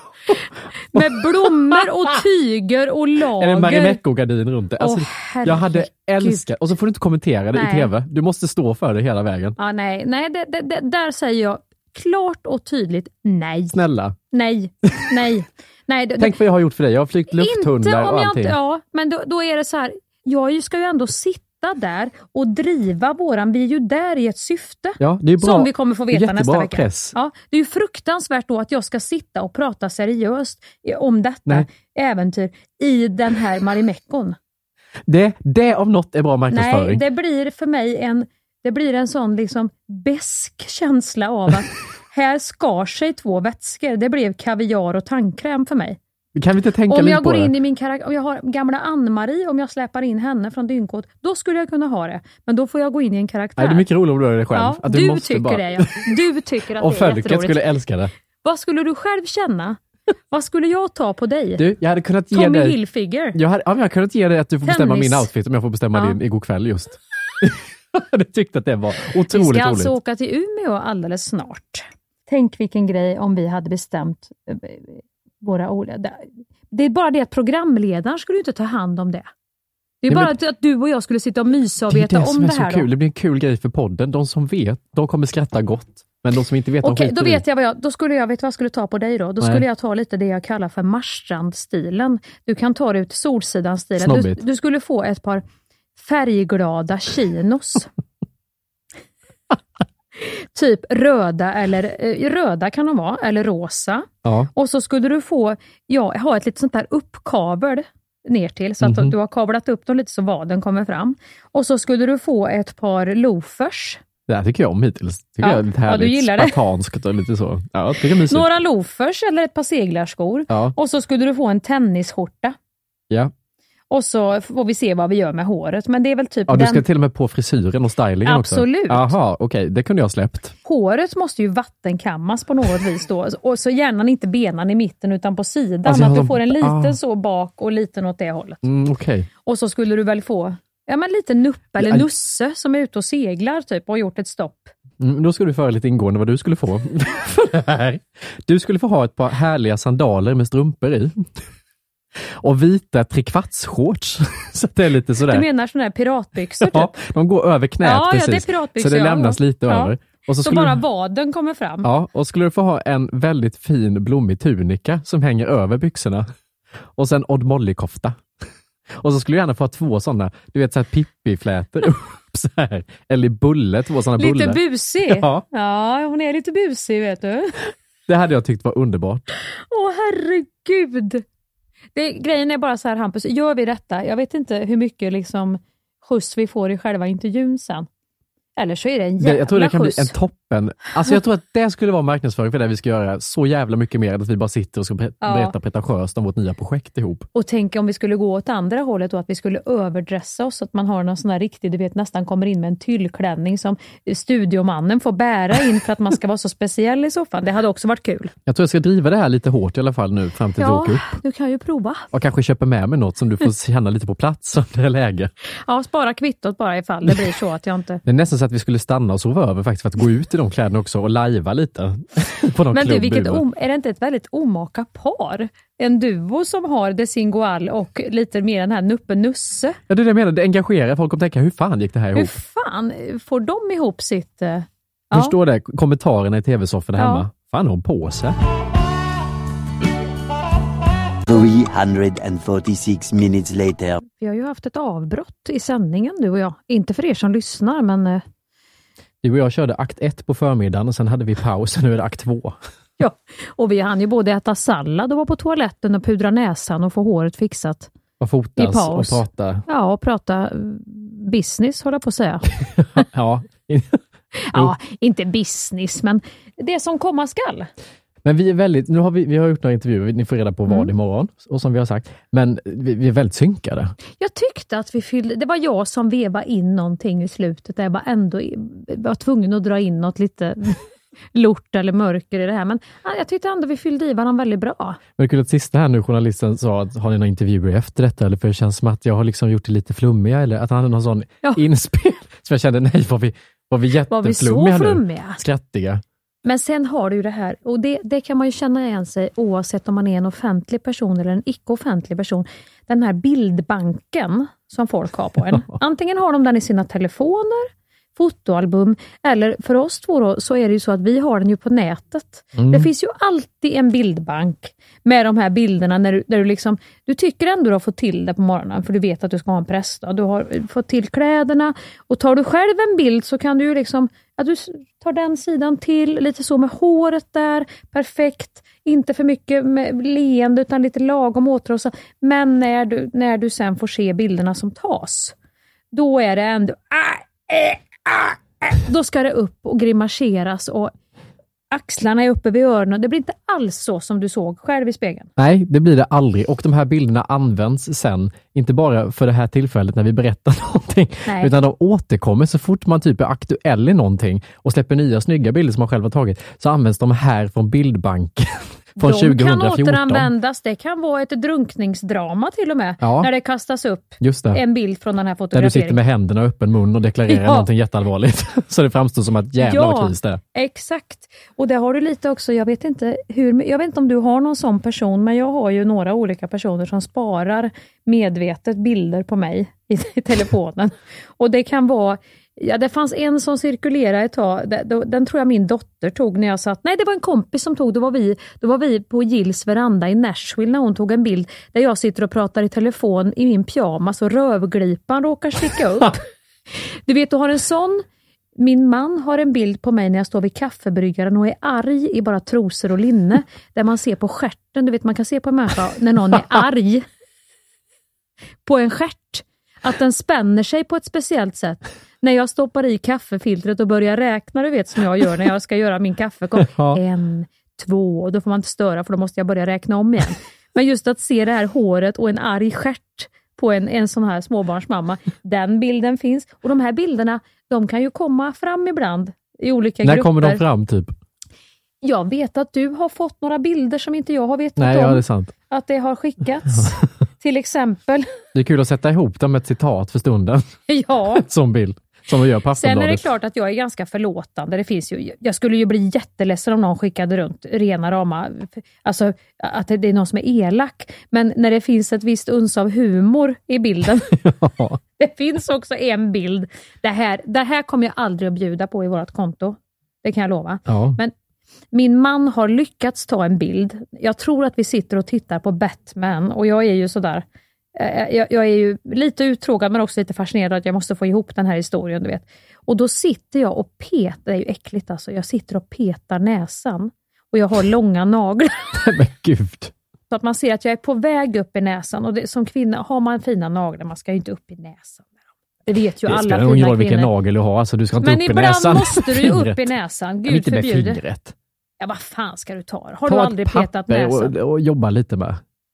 Med blommor och tyger och lager. En Marimekko-gardin runt det. Alltså, jag hade älskat. Och så får du inte kommentera det i tv. Du måste stå för det hela vägen. Ja, nej, där säger jag klart och tydligt nej. Snälla. Nej. Tänk vad jag har gjort för dig. Jag har flygt lufttunnlar och allting. Men då är det så här. Jag ska ju ändå sitta där och driva vi är ju där i ett syfte. Ja, det är bra. Som vi kommer få veta nästa vecka. Press. Ja, det är ju fruktansvärt då att jag ska sitta och prata seriöst om detta äventyr i den här Marimekkon. Det av något är bra marknadsföring. Nej, det blir för mig en sån liksom besk känsla av att här skar sig 2 vätskor. Det blev kaviar och tandkräm för mig. Kan vi inte tänka om lite jag på går det? In i min karaktär, om jag har gamla Ann-Marie, om jag släpar in henne från Dynkåt, då skulle jag kunna ha det. Men då får jag gå in i en karaktär. Nej, det är mycket roligt om du gör det själv. Ja, att du tycker det. Ja. Du tycker att och det är jätteroligt. folket skulle älska det. Vad skulle du själv känna? Vad skulle jag ta på dig? Du, jag hade kunnat ge Tommy dig... Hilfiger. Jag hade kunnat ge dig att du får bestämma min outfit om jag får bestämma din igår kväll just. Jag tyckte att det var otroligt roligt. Vi ska alltså åka till Umeå alldeles snart. Tänk vilken grej om vi hade bestämt våra olika... Det är bara det att programledaren skulle inte ta hand om det. Det är bara att du och jag skulle sitta och mysa och veta om det här. Det är så kul. Det blir en kul grej för podden. De som vet, de kommer skratta gott. Men de som inte vet, Okej, då vet jag vad jag... Då skulle jag veta vad jag skulle ta på dig då. Då skulle jag ta lite det jag kallar för Marstrand-stilen. Du kan ta det ut Solsidan-stilen. Du skulle få ett par färgglada chinos. Typ röda kan de vara, eller rosa. Ja. Och så skulle du få ha ett litet sånt där uppkabel ner till så att du har kablat upp dem lite så vaden kommer fram. Och så skulle du få ett par loafers. Det här tycker jag om hittills. Tycker jag är lite härligt. Du gillar spartanskt och lite så. Ja, några loafers eller ett par seglarskor. Ja. Och så skulle du få en tennisskjorta. Ja. Och så får vi se vad vi gör med håret. Men det är väl typ du ska till och med på frisyren och stylingen också. Absolut. Jaha, okej. Det kunde jag ha släppt. Håret måste ju vattenkammas på något vis då. Och så gärna inte benan i mitten utan på sidan. Alltså, att du får en liten så bak och liten åt det hållet. Okej. Och så skulle du väl få lite nupp eller nusse som är ute och seglar typ och har gjort ett stopp. Då ska du föra lite ingående vad du skulle få för det här. Du skulle få ha ett par härliga sandaler med strumpor i. Och vita trekvarts-shorts. Så det är lite sådär. Du menar sådana här piratbyxor typ? Ja, de går över knät precis. Ja, det är piratbyxor. Så det lämnas lite över. Och så bara vaden kommer fram. Ja, och skulle du få ha en väldigt fin blommig tunika som hänger över byxorna. Och sen Odd Molly-kofta. Och så skulle du gärna få ha 2 sådana, du vet så här Pippi-flätor upp så här. Eller bulle, 2 sådana bullar. Lite busig. Ja, hon är lite busig vet du. Det hade jag tyckt var underbart. Åh herregud. Grejen är bara så här, Hampus, gör vi detta? Jag vet inte hur mycket liksom skjuts vi får i själva intervjun sen. Eller så är det en jävla jag tror det kan skjuts. bli en toppen. Alltså jag tror att det skulle vara marknadsföring för det vi ska göra så jävla mycket mer än att vi bara sitter och ska berätta pretentiöst om vårt nya projekt ihop. Och tänk om vi skulle gå åt andra hållet och att vi skulle överdressa oss så att man har någon sån här riktig, du vet, nästan kommer in med en tyllklänning som studiomannen får bära in för att man ska vara så speciell i soffan. Det hade också varit kul. Jag tror jag ska driva det här lite hårt i alla fall nu fram till att åka upp. Du kan ju prova. Och kanske köpa med mig något som du får känna lite på plats om det är läge. Ja, spara kvittot bara ifall det blir så att jag inte... Det är nästan så att vi skulle stanna och sova över faktiskt för att gå ut i de kläderna också och lajva lite på någon. Men du, är det inte ett väldigt omaka par? En duo som har Desingual och lite mer den här nuppe-nusse. Ja, det är det jag menar. Det engagerar folk att tänka, hur fan gick det här ihop? Hur fan får de ihop sitt... Förstår det? Kommentarerna i tv-soffan hemma. Fan, hon på sig. 346 minutes later. Vi har ju haft ett avbrott i sändningen, du och jag. Inte för er som lyssnar, men... Du och jag körde akt 1 på förmiddagen och sen hade vi paus och nu är det akt 2. Ja, och vi hann ju både äta sallad och vara på toaletten och pudra näsan och få håret fixat. Och fotas och prata. Ja, och prata business, håller jag på att säga. Ja. Ja, inte business, men det som komma skall. Men vi är väldigt, nu har vi har gjort några intervjuer, ni får reda på vad imorgon, och som vi har sagt, men vi är väldigt synkade. Jag tyckte att det var jag som vevade in någonting i slutet, där jag bara ändå var tvungen att dra in något lite lort eller mörker i det här, men jag tyckte ändå vi fyllde i varandra väldigt bra. Men det är kul att sista här nu, journalisten sa att har ni några intervjuer efter detta, eller för det känns som att jag har liksom gjort det lite flummiga, eller att han hade någon sån inspel, så jag kände nej, var vi jätteflummiga nu? Skrattiga. Men sen har du ju det här, och det kan man ju känna igen sig oavsett om man är en offentlig person eller en icke-offentlig person. Den här bildbanken som folk har på en. Antingen har de den i sina telefoner, fotoalbum, eller för oss två då, så är det ju så att vi har den ju på nätet. Det finns ju alltid en bildbank med de här bilderna där du liksom, du tycker ändå du har fått till det på morgonen, för du vet att du ska ha en pressdag. Du har fått till kläderna, och tar du själv en bild så kan du ju liksom, att du tar den sidan till, lite så med håret där, perfekt, inte för mycket med leende utan lite lagom återhållsam. Men när du sen får se bilderna som tas, då är det ändå då ska det upp och grimaseras och axlarna är uppe vid öronen. Det blir inte alls så som du såg själv i spegeln. Nej, det blir det aldrig. Och de här bilderna används sen, inte bara för det här tillfället när vi berättar någonting, utan de återkommer så fort man typ är aktuell i någonting och släpper nya snygga bilder som man själv har tagit, så används de här från bildbanken. Från 2014. Kan återanvändas. Det kan vara ett drunkningsdrama till och med. Ja. När det kastas upp en bild från den här fotograferingen. Där du sitter med händerna och öppen mun och deklarerar någonting jätteallvarligt. Så det framstår som att jävla vad kris det är. Exakt. Och det har du lite också. Jag vet inte om du har någon sån person, men jag har ju några olika personer som sparar medvetet bilder på mig i telefonen. Och det kan vara... Ja, det fanns en som cirkulerade ett tag. Den tror jag min dotter tog när jag satt... Nej, det var en kompis som tog. Då var vi på Gills veranda i Nashville när hon tog en bild där jag sitter och pratar i telefon i min pyjamas och rövglipan råkar sticka upp. Du vet, du har en sån... Min man har en bild på mig när jag står vid kaffebryggaren och är arg i bara trosor och linne. Där man ser på stjärten. Du vet, man kan se på en människa när någon är arg. På en stjärt. Att den spänner sig på ett speciellt sätt. När jag stoppar i kaffefiltret och börjar räkna, du vet som jag gör när jag ska göra min kaffekopp. 1, 2, och då får man inte störa för då måste jag börja räkna om igen. Men just att se det här håret och en arg stjärt på en sån här småbarnsmamma, den bilden finns. Och de här bilderna, de kan ju komma fram ibland i olika grupper. När kommer de fram typ? Jag vet att du har fått några bilder som inte jag har vetat om. Ja, det är sant. Att det har skickats. Till exempel. Det är kul att sätta ihop dem med ett citat för stunden. Ja. Som bild. Som vi gör på Aftonbladet. Sen är det klart att jag är ganska förlåtande. Det finns ju, jag skulle ju bli jätteledsen om någon skickade runt rena rama. Alltså att det är någon som är elak. Men när det finns ett visst uns av humor i bilden. Ja. Det finns också en bild. Det här kommer jag aldrig att bjuda på i vårt konto. Det kan jag lova. Ja. Men min man har lyckats ta en bild. Jag tror att vi sitter och tittar på Batman. Och jag är ju sådär. Jag är ju lite uttråkad men också lite fascinerad att jag måste få ihop den här historien, du vet. Och då sitter jag och petar, det är ju äckligt alltså. Jag sitter och petar näsan. Och jag har långa naglar. Men gud. Så att man ser att jag är på väg upp i näsan. Och som kvinna har man fina naglar. Man ska ju inte upp i näsan. Det vet ju alla fina kvinnor. Det spelar vilken nagel du har. Alltså, du ska inte upp i näsan. Men ibland måste du ju upp i näsan. Gud inte förbjuder. Med fingret. Ja, vad fan ska du ta? Har du aldrig petat näsan? Och jobba lite med.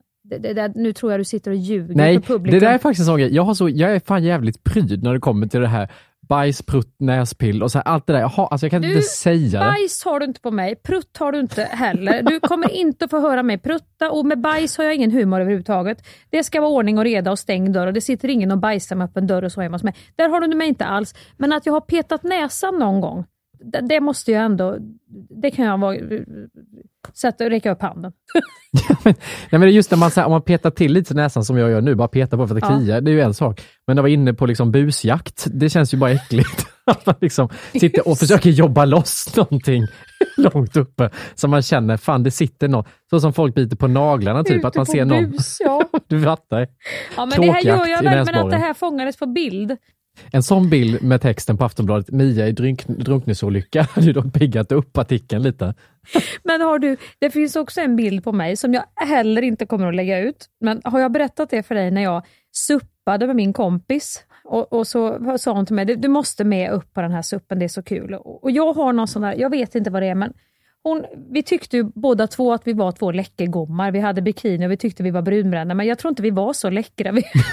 Nu tror jag du sitter och ljuger. Nej, för publikum. Det där är faktiskt en sån grej. Jag är fan jävligt pryd när det kommer till det här bajs, prutt, näspill och så här, allt det där. Alltså jag kan inte säga det. Bajs har du inte på mig. Prutt har du inte heller. Du kommer inte få höra mig prutta, och med bajs har jag ingen humor överhuvudtaget. Det ska vara ordning och reda och stängd dörr, och det sitter ingen och bajsar med öppen dörr och så hemma hos mig. Där har du mig inte alls. Men att jag har petat näsan någon gång, det måste jag ändå, det kan jag vara sätta och räcka upp handen. Nej, men det är just när om man petar till lite näsan som jag gör nu, bara petar på för att det kliar, det är ju en sak. Men när jag var inne på liksom busjakt, det känns ju bara äckligt. Att man liksom sitter och försöker jobba loss någonting långt uppe. Så man känner, fan det sitter någon. Så som folk biter på naglarna typ. Ute att man på ser någon. bus, ja. Du fattar. Ja, men det här gör jag väl, men att det här fångades på bild. En sån bild med texten på Aftonbladet, Mia i drunkningsolycka, hade ju dock piggat upp artikeln lite. Men har du, det finns också en bild på mig som jag heller inte kommer att lägga ut. Men har jag berättat det för dig när jag suppade med min kompis? Och så sa hon till mig, du måste med upp på den här suppen, det är så kul. Och jag har någon sån där, jag vet inte vad det är, men vi tyckte ju båda två att vi var två läckergommar. Vi hade bikini och vi tyckte vi var brunbrända, men jag tror inte vi var så läckra.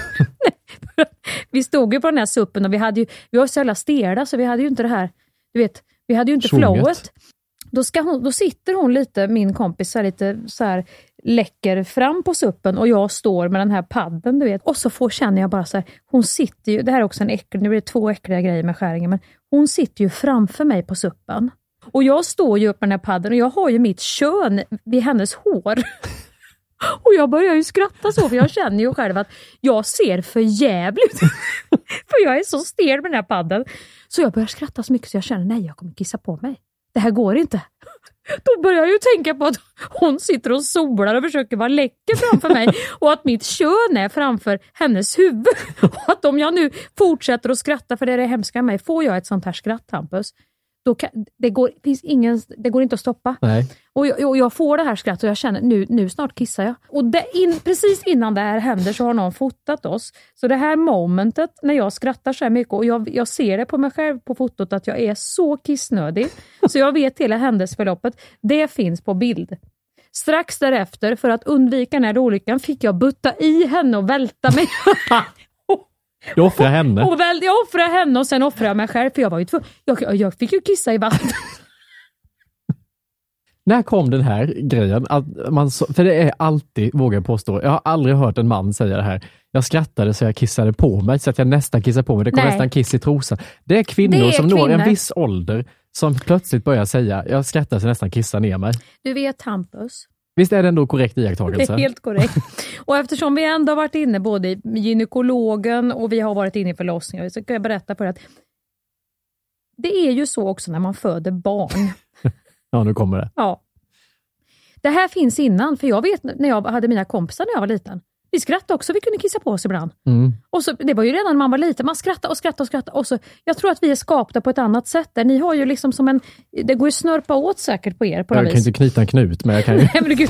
Vi stod ju på den här suppen och vi var så jävla stela, så vi hade ju inte det här, du vet, vi hade ju inte flowet. Då sitter hon lite, min kompis, så här, lite så här läcker fram på suppen och jag står med den här padden, du vet. Och så känner jag bara så här, hon sitter ju, det här är också en äcklig, nu blir det 2 äckliga grejer med skäringen, men hon sitter ju framför mig på suppen. Och jag står ju upp med den här padden och jag har ju mitt kön vid hennes hår. Och jag börjar ju skratta så, för jag känner ju själv att jag ser för jävligt. För jag är så stel med den här padden. Så jag börjar skratta så mycket så jag känner, nej, jag kommer kissa på mig. Det här går inte. Då börjar jag ju tänka på att hon sitter och solar och försöker vara läcker framför mig. Och att mitt kön är framför hennes huvud. Och att om jag nu fortsätter att skratta, för det är det hemska med mig, får jag ett sånt här skratt, Hampus, då det går inte att stoppa. Nej. Och jag får det här skrattet och jag känner, nu snart kissar jag. Och precis innan det här händer så har någon fotat oss. Så det här momentet när jag skrattar så här mycket, och jag ser det på mig själv på fotot att jag är så kissnödig. Så jag vet hela händelseförloppet. Det finns på bild. Strax därefter, för att undvika den här olyckan, fick jag butta i henne och välta mig. Du offrar henne. Jag offrar henne och sen offrar jag mig själv, för jag var ju jag fick ju kissa i vatten. När kom den här grejen? För det är alltid, vågar jag påstå, jag har aldrig hört en man säga det här. Jag skrattade så jag kissade på mig, så att jag nästan kissade på mig. Det kom nästan kiss i trosan. Det är kvinnor som når en viss ålder som plötsligt börjar säga, jag skrattar så nästan kissar ner mig. Du vet, Hampus. Visst är det ändå korrekt iakttagelse? Det är helt korrekt. Och eftersom vi ändå har varit inne både i gynekologen och vi har varit inne i förlossningar, så kan jag berätta för att det är ju så också när man föder barn. Ja, nu kommer det. Ja. Det här finns innan, för jag vet när jag hade mina kompisar när jag var liten. Vi skrattade också, vi kunde kissa på oss ibland. Mm. Och så, det var ju redan när man var liten, man skrattade. Och så, jag tror att vi är skapta på ett annat sätt. Där ni har ju liksom som det går ju snörpa åt säkert på er på något vis. Jag kan inte knyta en knut, men jag kan ju... Nej, men gud.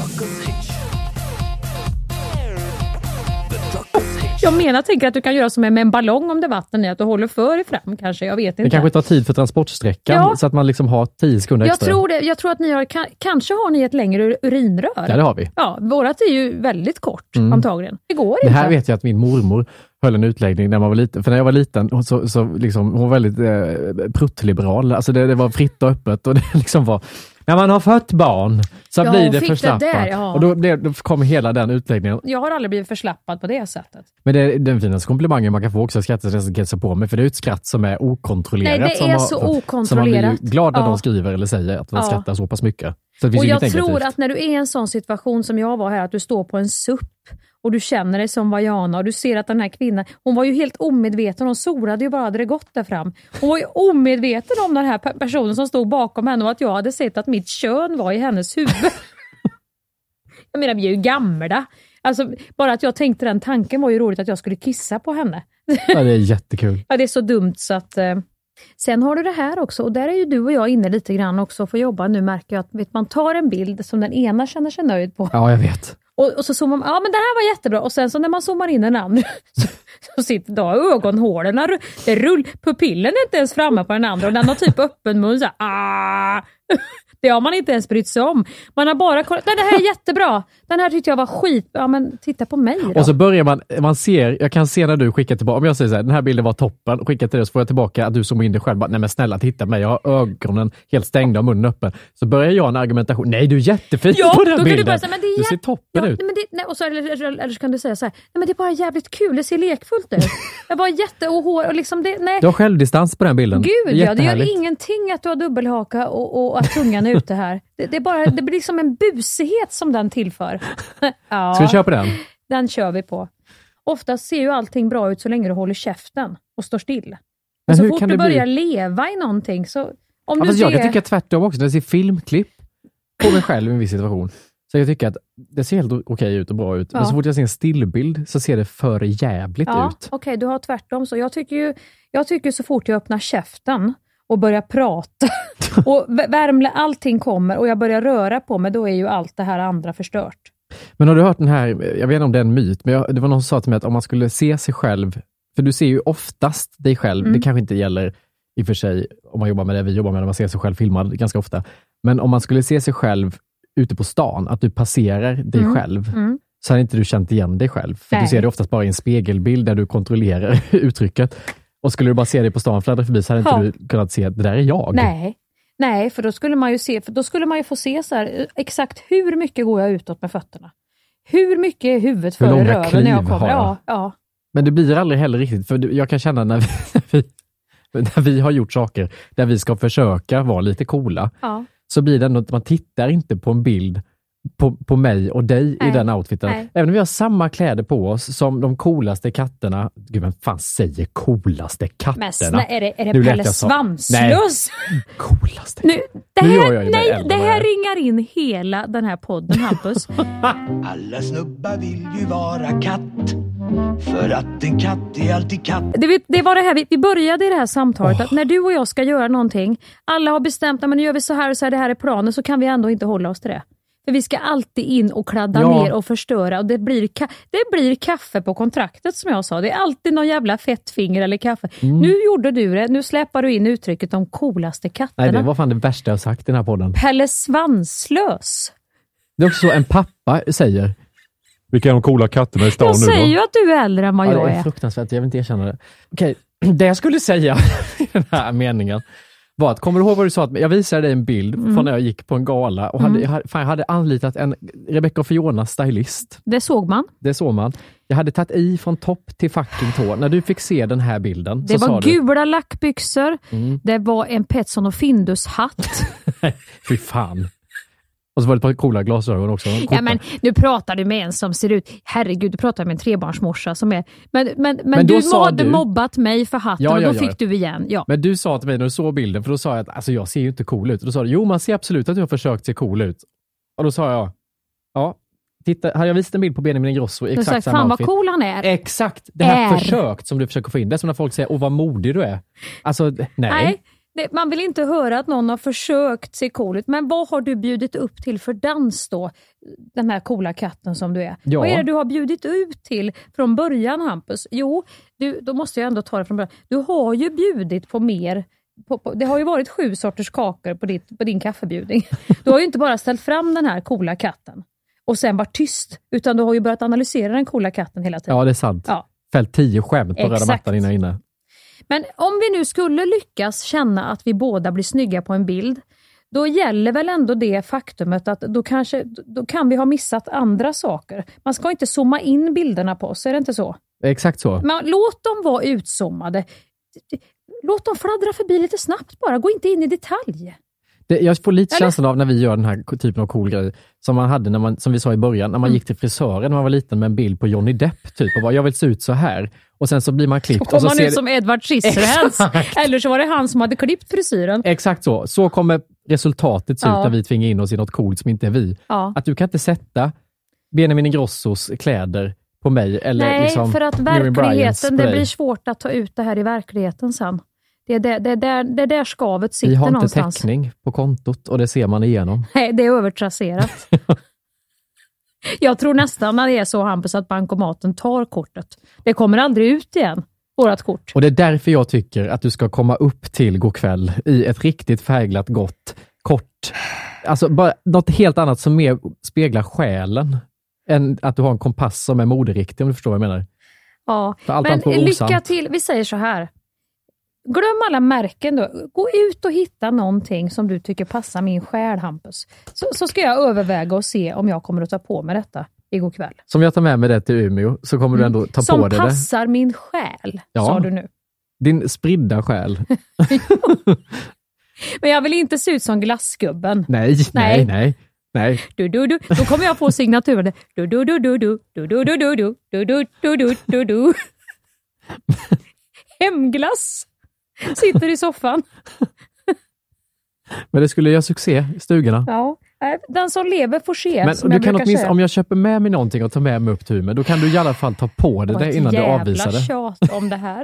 Jag tänker att du kan göra som med en ballong om det vatten i, att du håller för i fram kanske, jag vet inte. Det kanske tar tid för transportsträckan, så att man liksom har 10 sekunder extra. Jag tror att ni har, kanske har ni ett längre urinrör. Ja, det har vi. Ja, vårat är ju väldigt kort antagligen. Det går inte. Det här vet jag att min mormor höll en utläggning när man var liten. För när jag var liten så liksom, hon var väldigt pruttliberal. Alltså det var fritt och öppet och det liksom var... När man har fött barn så blir det förslappat. Och då kommer hela den utläggningen. Jag har aldrig blivit förslappad på det sättet. Men det är den finaste komplimangen man kan få också, att skratta på mig. För det är ett skratt som är okontrollerat. Nej, det är så okontrollerat. Så man blir ju glad när de skriver eller säger att man skrattar så pass mycket. Så det finns och jag negativt. tror att när du är i en sån situation som jag var här, att du står på en supp och du känner dig som Vajana och du ser att den här kvinnan, hon var ju helt omedveten, hon solade ju bara, hade det gått där fram. Hon var ju omedveten om den här personen som stod bakom henne och att jag hade sett att mitt kön var i hennes huvud. Jag menar, vi är ju gamla. Alltså, bara att jag tänkte den tanken var ju roligt, att jag skulle kissa på henne. Ja, det är jättekul. Ja, det är så dumt så att... Sen har du det här också, och där är ju du och jag inne lite grann också för att jobba. Nu märker jag att man tar en bild som den ena känner sig nöjd på. Ja, jag vet. Och så zoomar man, ja men det här var jättebra. Och sen så när man zoomar in den andra så sitter då ögonhålen, pupillen är inte ens framme på den andra och den har typ öppen mun så här, det har man inte ens brytt sig om. Man har bara kollat, det här är jättebra. Den här tyckte jag var skit. Ja, men titta på mig då. Och så börjar jag kan se när du skickar tillbaka, om jag säger så här, den här bilden var toppen, skickar till dig så får jag tillbaka att du som in dig själv bara, nej men snälla titta mig, jag har ögonen helt stängda och munnen öppen. Så börjar jag en argumentation, nej du är jättefin på den bilden. Du säga, ser toppen ut. Men och så, eller så kan du säga så här, nej men det är bara jävligt kul, det ser lekfullt ut. Jag var och liksom det, nej. Du har självdistans på den bilden. Gud, ja, det gör ingenting att du har dubbelhaka och att tungan är ute här. Det blir liksom en busighet som den tillför. Ja, ska vi köra på den? Den kör vi på. Oftast ser ju allting bra ut så länge du håller käften och står still. Men så fort du börjar leva i någonting så... Jag kan tycka tvärtom också. När jag ser filmklipp på mig själv i en viss situation. Så jag tycker att det ser helt okej ut och bra ut. Men så fort jag ser en stillbild så ser det för jävligt ut. Okej, du har tvärtom. Så jag tycker så fort jag öppnar käften och börjar prata och allting kommer och jag börjar röra på mig, då är ju allt det här andra förstört. Men har du hört den här, jag vet inte om det är en myt, men det var någon som sa till mig att om man skulle se sig själv, för du ser ju oftast dig själv, det kanske inte gäller i och för sig om man jobbar med det vi jobbar med, när man ser sig själv filmad ganska ofta, men om man skulle se sig själv ute på stan, att du passerar dig själv, så har inte du känt igen dig själv. För du ser det oftast bara i en spegelbild där du kontrollerar uttrycket. Och skulle du bara se dig på stan fladdra förbi, så hade inte du kunnat se att det där är jag. Nej, för då skulle man ju få se så här, exakt hur mycket går jag utåt med fötterna. Hur mycket är huvudet före röven när jag kommer. Ja. Men det blir aldrig heller riktigt, för jag kan känna när vi har gjort saker där vi ska försöka vara lite coola, så blir det ändå att man tittar inte på en bild på mig och dig i den outfiten. Nej. Även om vi har samma kläder på oss som de coolaste katterna. Gud, vem fan säger coolaste katterna? Men är det Pelle Svanslös? Coolaste. Det här ringar in hela den här podden, Hampus. Alla snubbar vill ju vara katt. För att en katt är alltid katt. Det var det här, vi började i det här samtalet att när du och jag ska göra någonting, alla har bestämt att nu gör vi så här och så här, det här är planen, så kan vi ändå inte hålla oss till det. För vi ska alltid in och kladda ner och förstöra. Och det blir kaffe på kontraktet, som jag sa. Det är alltid någon jävla fettfinger eller kaffe. Nu gjorde du det. Nu släpar du in uttrycket de coolaste katterna. Nej, det var fan det värsta jag sagt i den här podden. Pelle Svanslös. Det är också så en pappa säger. Vilka är de coola katterna i stan nu då? Jag säger ju att du är äldre än vad jag är. Det är fruktansvärt. Jag vill inte erkänna det. Okej, det jag skulle säga i den här meningen var att, kommer du ihåg vad du sa? Att jag visade dig en bild från när jag gick på en gala och jag hade anlitat en Rebecca och Fiona stylist. Det såg man. Jag hade tagit i från topp till fucking tå. När du fick se den här bilden det var gula lackbyxor. Det var en Petson och Findus hatt. Fy fan. Och så var det ett par coola glasögon också. Ja, men nu pratar du med en som ser ut... Herregud, du pratar med en trebarnsmorsa som är... Men du hade mobbat mig för hatten och då fick du igen. Ja. Men du sa till mig när du såg bilden, för då sa jag att alltså, jag ser ju inte cool ut. Och då sa du, jo man ser absolut att du har försökt se cool ut. Och då sa jag, titta, har jag visat en bild på Benjamin Ingrosso i exakt samma fan outfit. Vad cool han är. Exakt, det här försökt som du försöker få in. Det är som när folk säger, vad modig du är. Alltså, nej. Man vill inte höra att någon har försökt se cool ut. Men vad har du bjudit upp till för dans då? Den här coola katten som du är. Ja. Vad är det du har bjudit ut till från början, Hampus? Jo, då måste jag ändå ta det från början. Du har ju bjudit på mer. Det har ju varit 7 sorters kakor på din kaffebjudning. Du har ju inte bara ställt fram den här coola katten och sen varit tyst. Utan du har ju börjat analysera den coola katten hela tiden. Ja, det är sant. Ja. Fällt 10 skämt på röda mattan inne. Men om vi nu skulle lyckas känna att vi båda blir snygga på en bild, då gäller väl ändå det faktumet att då kan vi ha missat andra saker. Man ska inte zooma in bilderna på oss, är det inte så? Exakt så. Men låt dem vara utzoomade. Låt dem fladdra förbi lite snabbt bara, gå inte in i detalj. Jag får lite känslan av när vi gör den här typen av cool grej som man hade som vi sa i början, när man gick till frisören när man var liten med en bild på Johnny Depp typ och bara, jag vill se ut så här. Och sen så blir man klippt. Så kommer man ut som Edward Scissorhands. Eller så var det han som hade klippt frisyren. Exakt så. Så kommer resultatet se ut när vi tvingar in oss i något coolt som inte är vi. Ja. Att du kan inte sätta Benjamin Ingrossos kläder på mig. Eller nej, liksom för att verkligheten, det blir svårt att ta ut det här i verkligheten sen. Det är där skavet sitter någonstans. Vi har inte täckning på kontot och det ser man igenom. Nej, det är övertrasserat. Jag tror nästan när det är så, Hampus, att bankomaten tar kortet. Det kommer aldrig ut igen, vårat kort. Och det är därför jag tycker att du ska komma upp till god kväll i ett riktigt färgglatt gott kort. Alltså bara något helt annat som mer speglar själen än att du har en kompass som är moderiktig, om du förstår vad jag menar. Ja, men lycka till. Vi säger så här. Glöm alla märken då. Gå ut och hitta någonting som du tycker passar min själ, Hampus. Så ska jag överväga och se om jag kommer att ta på mig detta igår kväll. Som jag tar med mig det till Umeå så kommer du ändå ta på dig det. Som passar min själ, sa du nu. Din spridda själ. Men jag vill inte se ut som glassgubben. Nej. Du. Då kommer jag få signaturen. Du. Hemglass. Sitter i soffan. Men det skulle göra succé i stugorna. Ja, den som lever får se. Men du kan åtminstone, om jag köper med mig någonting och tar med mig upp till Umeå, då kan du i alla fall ta på det där innan du avvisar det. Jävla tjat om det här.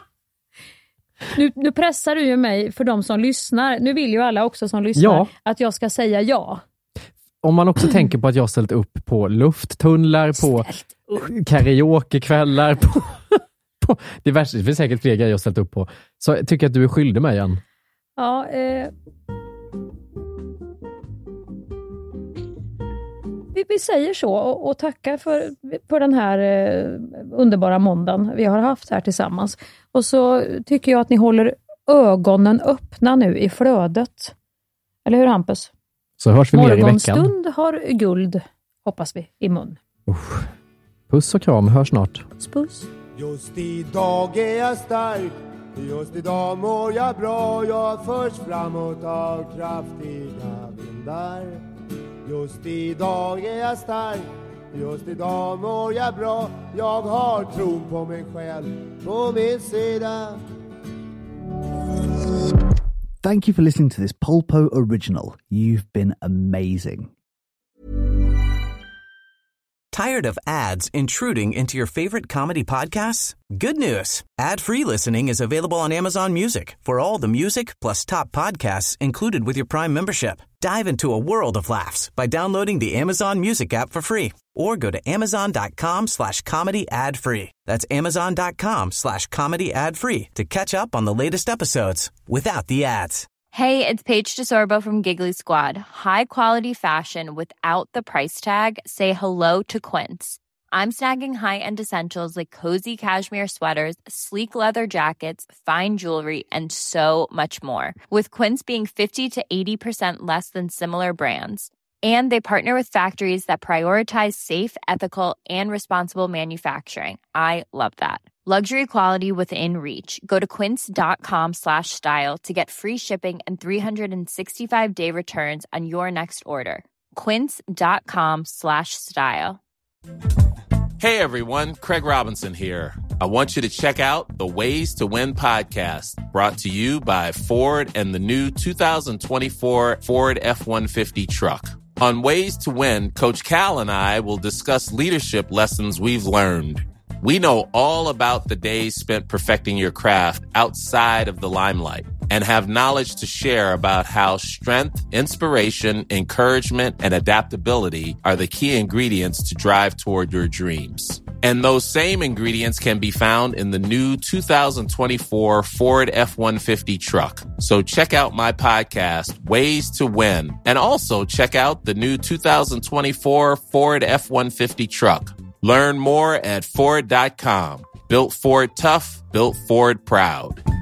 Nu pressar du ju mig för de som lyssnar. Nu vill ju alla också som lyssnar att jag ska säga ja. Om man också tänker på att jag har ställt upp på lufttunnlar, på karaokekvällar, på diverse, det finns säkert fler grejer jag har ställt upp på. Så jag tycker att du är skyldig mig igen. Ja, vi säger så och tackar för den här underbara måndagen vi har haft här tillsammans. Och så tycker jag att ni håller ögonen öppna nu i flödet. Eller hur, Hampus? Så hörs vi mer i veckan. Morgonstund har guld, hoppas vi, i mun. Puss och kram, hörs snart. Puss. Just idag är jag stark, just idag mår jag bra. Jag förs framåt av kraftiga vindar. Just idag är jag stark, just idag mår jag bra. Jag har tron på mig själv på min sida. Thank you for listening to this Polpo original. You've been amazing. Tired of ads intruding into your favorite comedy podcasts? Good news. Ad-free listening is available on Amazon Music for all the music plus top podcasts included with your Prime membership. Dive into a world of laughs by downloading the Amazon Music app for free or go to amazon.com/comedy ad-free. That's amazon.com/comedy ad-free to catch up on the latest episodes without the ads. Hey, it's Paige DeSorbo from Giggly Squad. High quality fashion without the price tag. Say hello to Quince. I'm snagging high-end essentials like cozy cashmere sweaters, sleek leather jackets, fine jewelry, and so much more. With Quince being 50 to 80% less than similar brands. And they partner with factories that prioritize safe, ethical, and responsible manufacturing. I love that. Luxury quality within reach. Go to quince.com/style to get free shipping and 365-day returns on your next order. Quince.com/style. Hey everyone, Craig Robinson here. I want you to check out the Ways to Win podcast, brought to you by Ford and the new 2024 Ford F-150 truck. On Ways to Win, Coach Cal and I will discuss leadership lessons we've learned. We know all about the days spent perfecting your craft outside of the limelight and have knowledge to share about how strength, inspiration, encouragement, and adaptability are the key ingredients to drive toward your dreams. And those same ingredients can be found in the new 2024 Ford F-150 truck. So check out my podcast, Ways to Win, and also check out the new 2024 Ford F-150 truck. Learn more at Ford.com. Built Ford tough, built Ford proud.